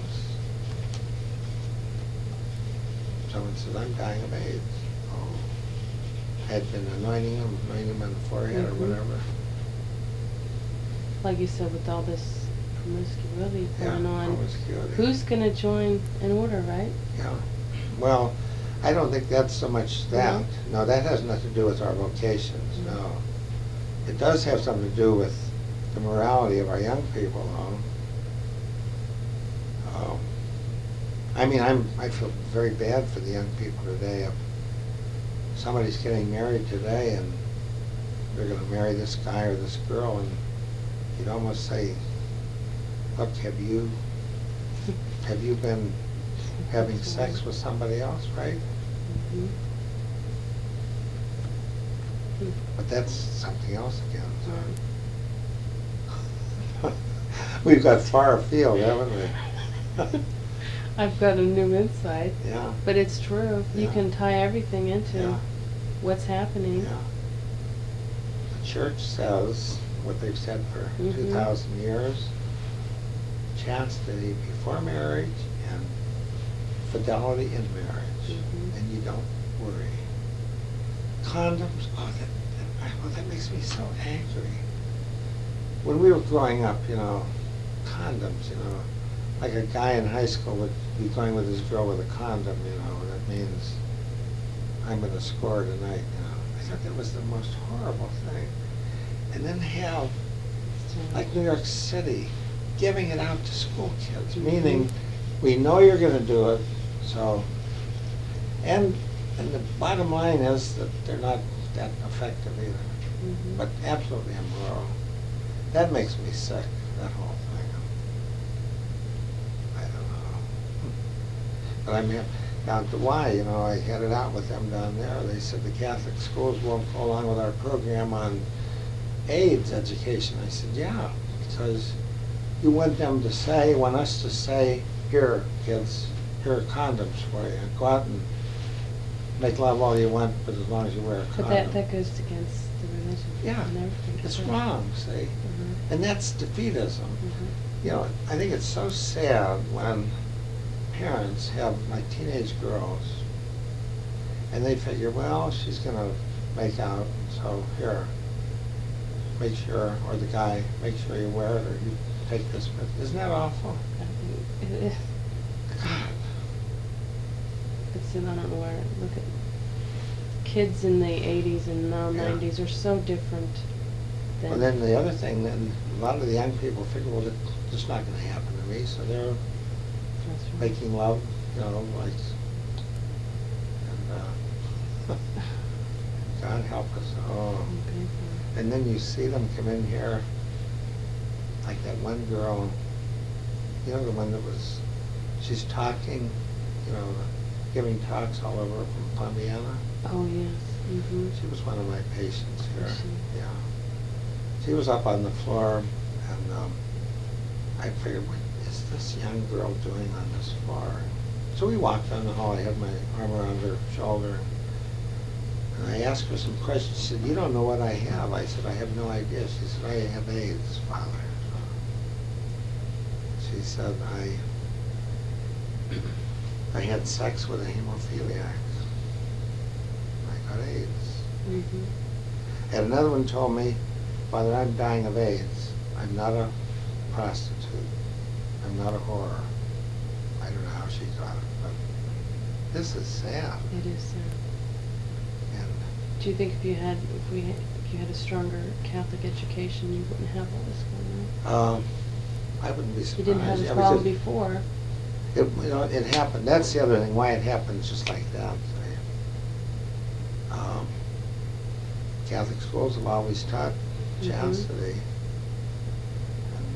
Someone said, I'm dying of AIDS. Oh, had been anointing him on the forehead or whatever. Like you said, with all this promiscuity going on, promiscuity. who's going to join an order, right? Yeah. Well, I don't think that's so much that. No, that has nothing to do with our vocations, no. It does have something to do with the morality of our young people, though. I mean, I feel very bad for the young people today. If somebody's getting married today and they're going to marry this guy or this girl, and you'd almost say, look, have you been having sex with somebody else, right? Mm-hmm. But that's something else again. So. We've got far afield, haven't we? I've got a new insight. Yeah. But it's true. You Yeah. can tie everything into what's happening. Yeah. The church says what they've said for Mhm. 2,000 years, chastity before marriage and fidelity in marriage. Mhm. And you don't worry. Condoms, that makes me so angry. When we were growing up, you know, condoms, you know, like a guy in high school would be going with his girl with a condom, you know, that means I'm going to score tonight, you know. I thought that was the most horrible thing. And then have, like New York City, giving it out to school kids, meaning we know you're going to do it, so, and the bottom line is that they're not that effective either, but absolutely immoral. That makes me sick, that whole thing. I don't know. But I mean, down at the Y, you know, I had it out with them down there. They said the Catholic schools won't go along with our program on AIDS education. I said, yeah, because you want them to say, want us to say, here, kids, here are condoms for you. Go out and make love all you want, but as long as you wear a condom. But that goes against the religion Yeah, and everything. it's too. wrong, see? Mhm. And that's defeatism. Mhm. You know, I think it's so sad when parents have like teenage girls and they figure, well, she's going to make out, so here, make sure, or the guy, make sure you wear it or you take this. Isn't that awful? God. It's, I don't know where, look at, kids in the 80s and now Yeah. 90s are so different than. And then the other thing, then a lot of the young people figure, well, it's not going to happen to me, so they're That's right. making love, you know, like, and God help us. Oh. Okay. And then you see them come in here, like that one girl, you know, the one that was She's talking, giving talks all over from Pombiana. Oh, yes. Mm-hmm. She was one of my patients here. Was she? Yeah. She was up on the floor, and I figured, what is this young girl doing on this floor? So we walked down the hall. I had my arm around her shoulder, and I asked her some questions. She said, "You don't know what I have." I said, "I have no idea." She said, "I have AIDS, Father." She said, I had sex with a hemophiliac. I got AIDS. Mm-hmm. And another one told me, "Father, I'm dying of AIDS. I'm not a prostitute. I'm not a whore." I don't know how she got it, but this is sad. It is sad. And Do you think if you had a stronger Catholic education, you wouldn't have all this going on? I wouldn't be surprised. You didn't have this I was problem just- before. It happened. That's the other thing. Why it happens just like that. Catholic schools have always taught chastity, and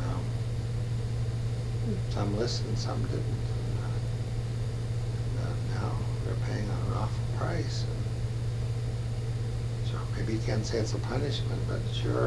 some listened, some didn't. And now they're paying an awful price. And so maybe you can't say it's a punishment, but sure,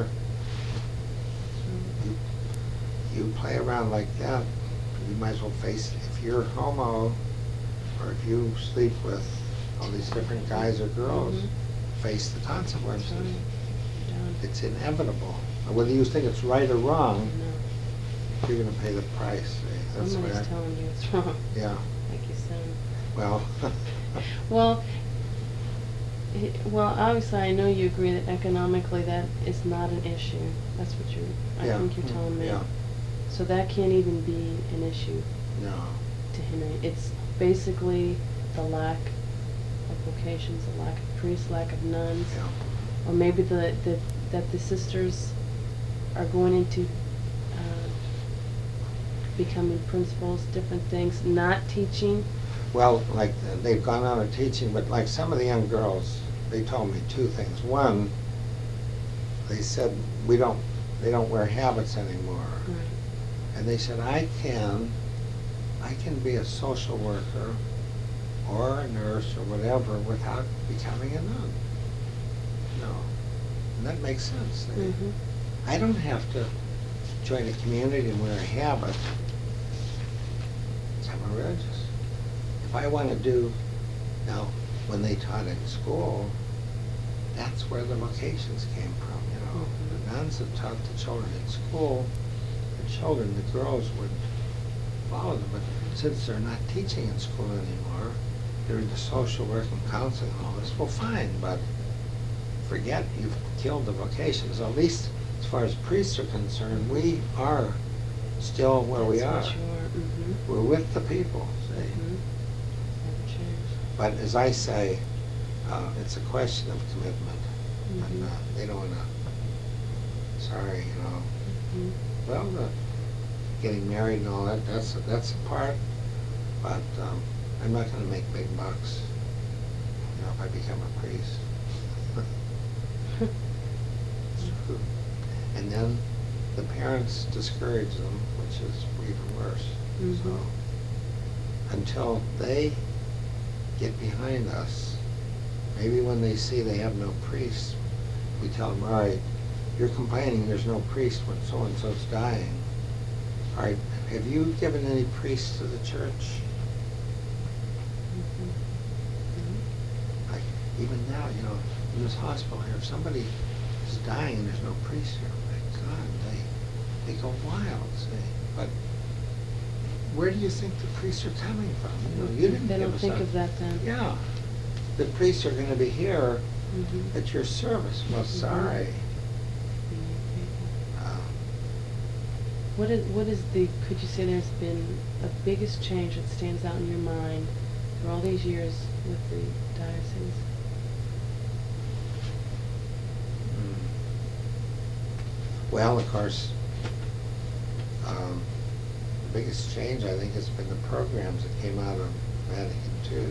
you play around like that, you might as well face it. If you're homo, or if you sleep with all these different guys or girls, face the consequences. That's right. You're done. It's inevitable. Whether you think it's right or wrong, No. you're going to pay the price. See? That's the way Somebody's telling you it's wrong, Yeah. like you said. Well. Well, obviously, I know you agree that economically that is not an issue. That's what I think you're telling me. Yeah. So that can't even be an issue No. to Henry. It's basically the lack of vocations, the lack of priests, lack of nuns, Yeah. or maybe that the sisters are going into becoming principals, different things, not teaching. Well, like they've gone on to teaching, but like some of the young girls, they told me two things. One, they said they don't wear habits anymore. Right. And they said, I can be a social worker or a nurse or whatever without becoming a nun. No. And that makes sense. Mm-hmm. I don't have to join a community and wear a habit. I'm religious. If I want to do, now, when they taught in school, that's where the vocations came from, The nuns that taught the children in school, the girls would follow them. But since they're not teaching in school anymore, they're into social work and counseling and all this, well, fine, but forget you've killed the vocations. At least as far as priests are concerned, we are still where we are. That's what you are. Mm-hmm. We're with the people, see. Mm-hmm. Never changed. But as I say, it's a question of commitment. And they don't want to, sorry, Mm-hmm. well, getting married and all that, that's a part. But I'm not going to make big bucks, if I become a priest. And then the parents discourage them, which is even worse. Mm-hmm. So until they get behind us, maybe when they see they have no priest, we tell them, all right, you're complaining there's no priest when so-and-so's dying. All right, have you given any priests to the church? Like, even now, in this hospital here, if somebody is dying and there's no priest here, my God, they go wild, see. But where do you think the priests are coming from? You didn't They give don't us think that. of that then. Yeah. The priests are going to be here Mm-hmm. at your service. Well, sorry. What is could you say there's been a biggest change that stands out in your mind through all these years with the diocese? Well, of course, the biggest change, I think, has been the programs that came out of Vatican II.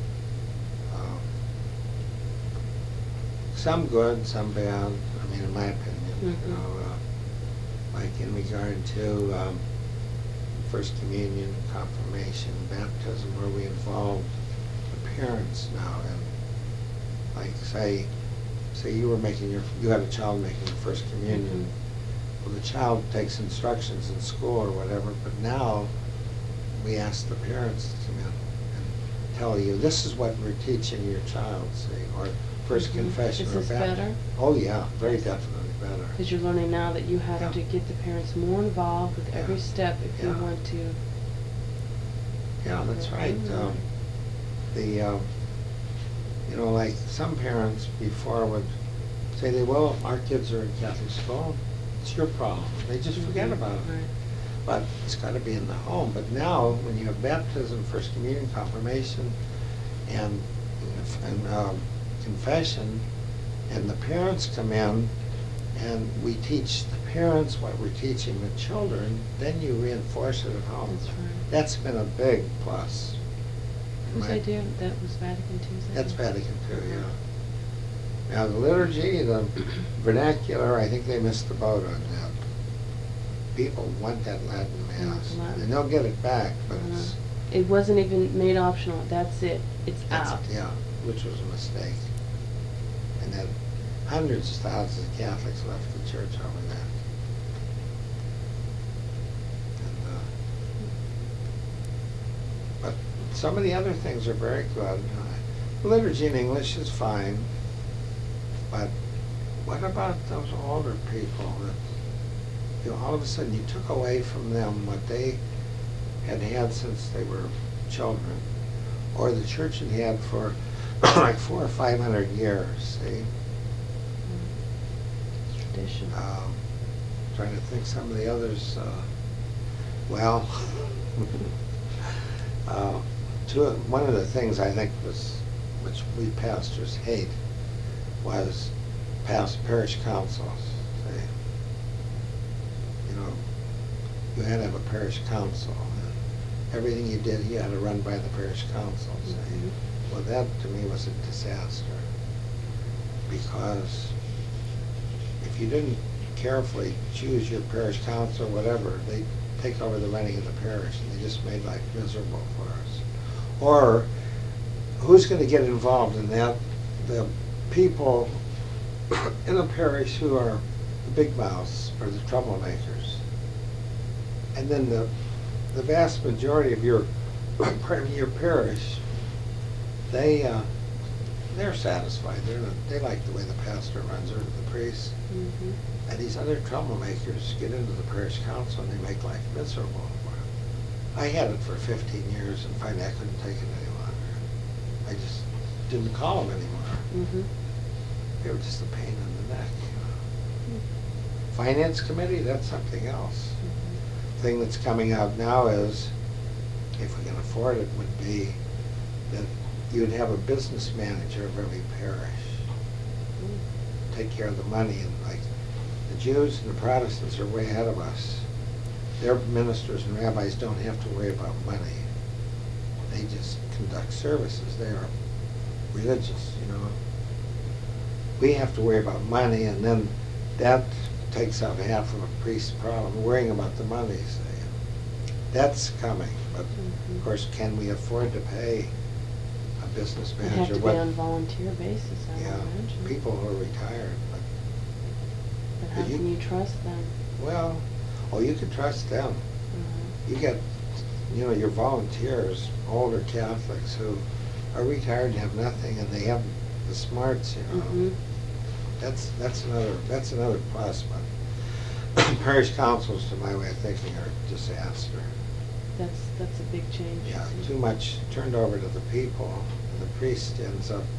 Some good, some bad, in my opinion. Mm-hmm. Like in regard to First Communion, Confirmation, Baptism, where we involve the parents now. And like say you had a child making the First Communion. Well, the child takes instructions in school or whatever, but now we ask the parents to come in and tell you, this is what we're teaching your child, say, or First Confession Is or this Baptism. better? Oh yeah, very definitely better. Because you're learning now that you have Yeah. to get the parents more involved with every Yeah. step if you Yeah. want to. Yeah, that's right. Like some parents before would say, well, our kids are in Catholic school, it's your problem. They just forget about it. Right. But it's got to be in the home. But now, when you have baptism, First Communion, Confirmation, and confession, and the parents come in, and we teach the parents what we're teaching the children, then you reinforce it at home. That's right. That's been a big plus. Whose Right. idea? That was Vatican II's idea? That's Vatican II, yeah. Now, the liturgy, the vernacular, I think they missed the boat on that. People want that Latin They want Mass, the Latin. and they'll get it back, but it's... It wasn't even made optional. That's it. It's out. Yeah, which was a mistake. And then hundreds of thousands of Catholics left the church over that. And, but some of the other things are very good. Liturgy in English is fine, but what about those older people that, all of a sudden you took away from them what they had had since they were children, or the church had had for like 400 or 500 years, see? It's tradition. Trying to think some of the others, one of the things I think which we pastors hate, was parish councils. See? You had to have a parish council. Everything you did, you had to run by the parish council. See? Well, that to me was a disaster, because if you didn't carefully choose your parish council or whatever, they take over the running of the parish, and they just made life miserable for us. Or who's going to get involved in that? The people in a parish who are the big mouths or the troublemakers, and then the vast majority of your parish, they're satisfied. They like the way the pastor runs, or the priest. And these other troublemakers get into the parish council and they make life miserable for them. I had it for 15 years, and finally I couldn't take it any longer. I just didn't call them anymore. They were just a pain in the neck. Finance committee, that's something else. Thing that's coming out now is, if we can afford it, would be that you'd have a business manager of every parish. Take care of the money, and like the Jews and the Protestants are way ahead of us. Their ministers and rabbis don't have to worry about money. They just conduct services. They are religious, We have to worry about money, and then that takes up half of a priest's problem, worrying about the money. That's coming, but of course, can we afford to pay a business It'd manager? have to be on volunteer basis, I would Yeah, imagine. people who are retired. But how can you trust them? Well, you can trust them. You get, your volunteers, older Catholics who are retired and have nothing, and they have the smarts, That's another plus. But parish councils, to my way of thinking, are a disaster. That's a big change. Yeah, too much turned over to the people, and the priest ends up,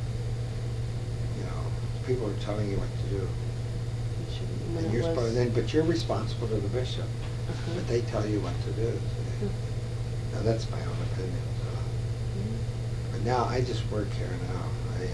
people are telling you what to do. And you're but you're responsible to the bishop. But they tell you what to do. See? Now that's my own opinion. But now I just work here now.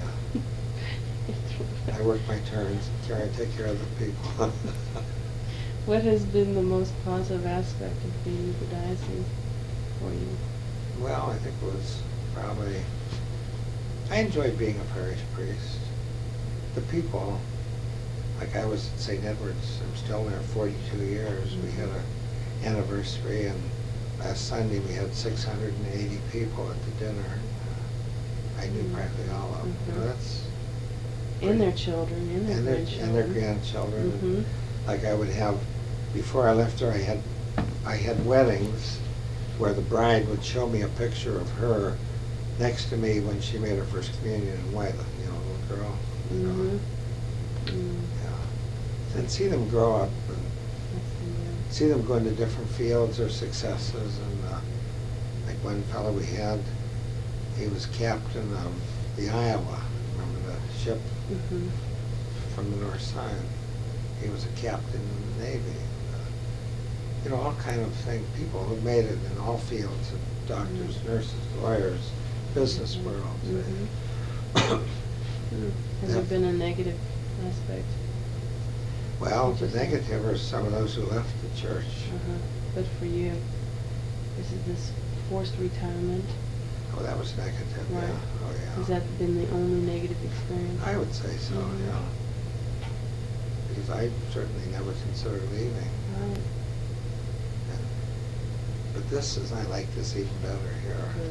I work my turns. I take care of the people. What has been the most positive aspect of being the diocese for you? Well, I think it was probably, I enjoyed being a parish priest. The people, like I was at St. Edward's, I'm still there 42 years. We had an anniversary, and last Sunday, we had 680 people at the dinner. I knew practically all of them. You know, Mhm. that's And their children, and their and their grandchildren. Mhm. Like I would have, before I left her, I had weddings where the bride would show me a picture of her next to me when she made her first communion in Wythe, you know, little girl. You know. Mhm. Mm. Yeah. And see them grow up and That's see them go into different fields or successes. And like one fellow we had, he was captain of the Iowa. Remember the ship Mhm. from the north side? He was a captain in the Navy. You know, all kind of things. People who made it in all fields: doctors, nurses, lawyers, business world. Mhm. Mm. Has there Yeah. been a negative aspect? Well, Would the you say? negative are some of those who left the church. Uh-huh. But for you, is it this forced retirement? Oh, that was negative. Right. Yeah. Oh, yeah. Has that been the only negative experience? I would say so. Mhm. Yeah. Because I certainly never considered leaving. Right. And, but this is, I like this even better here. Good.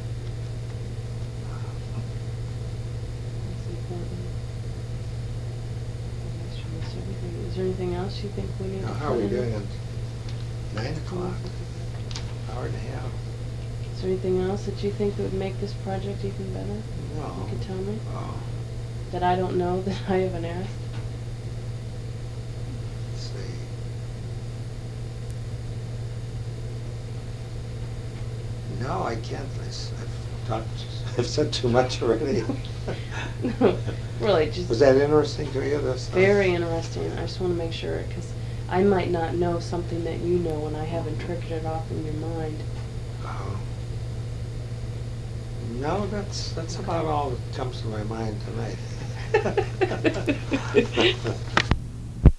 That's important. Make sure that's everything. Is there anything else you think we need Now, to how are put we in? doing at 9 o'clock? Hour and a half. Is there anything else that you think that would make this project even better? No. You could tell me? Oh, That I don't know, that I haven't asked? let's see. No, I can't. I've talked, I've said too much already. No, really, just. Was that interesting to you, this? Very interesting. I just want to make sure, because I might not know something that you know, and I haven't triggered it off in your mind. Oh. No, that's about all that comes to my mind tonight.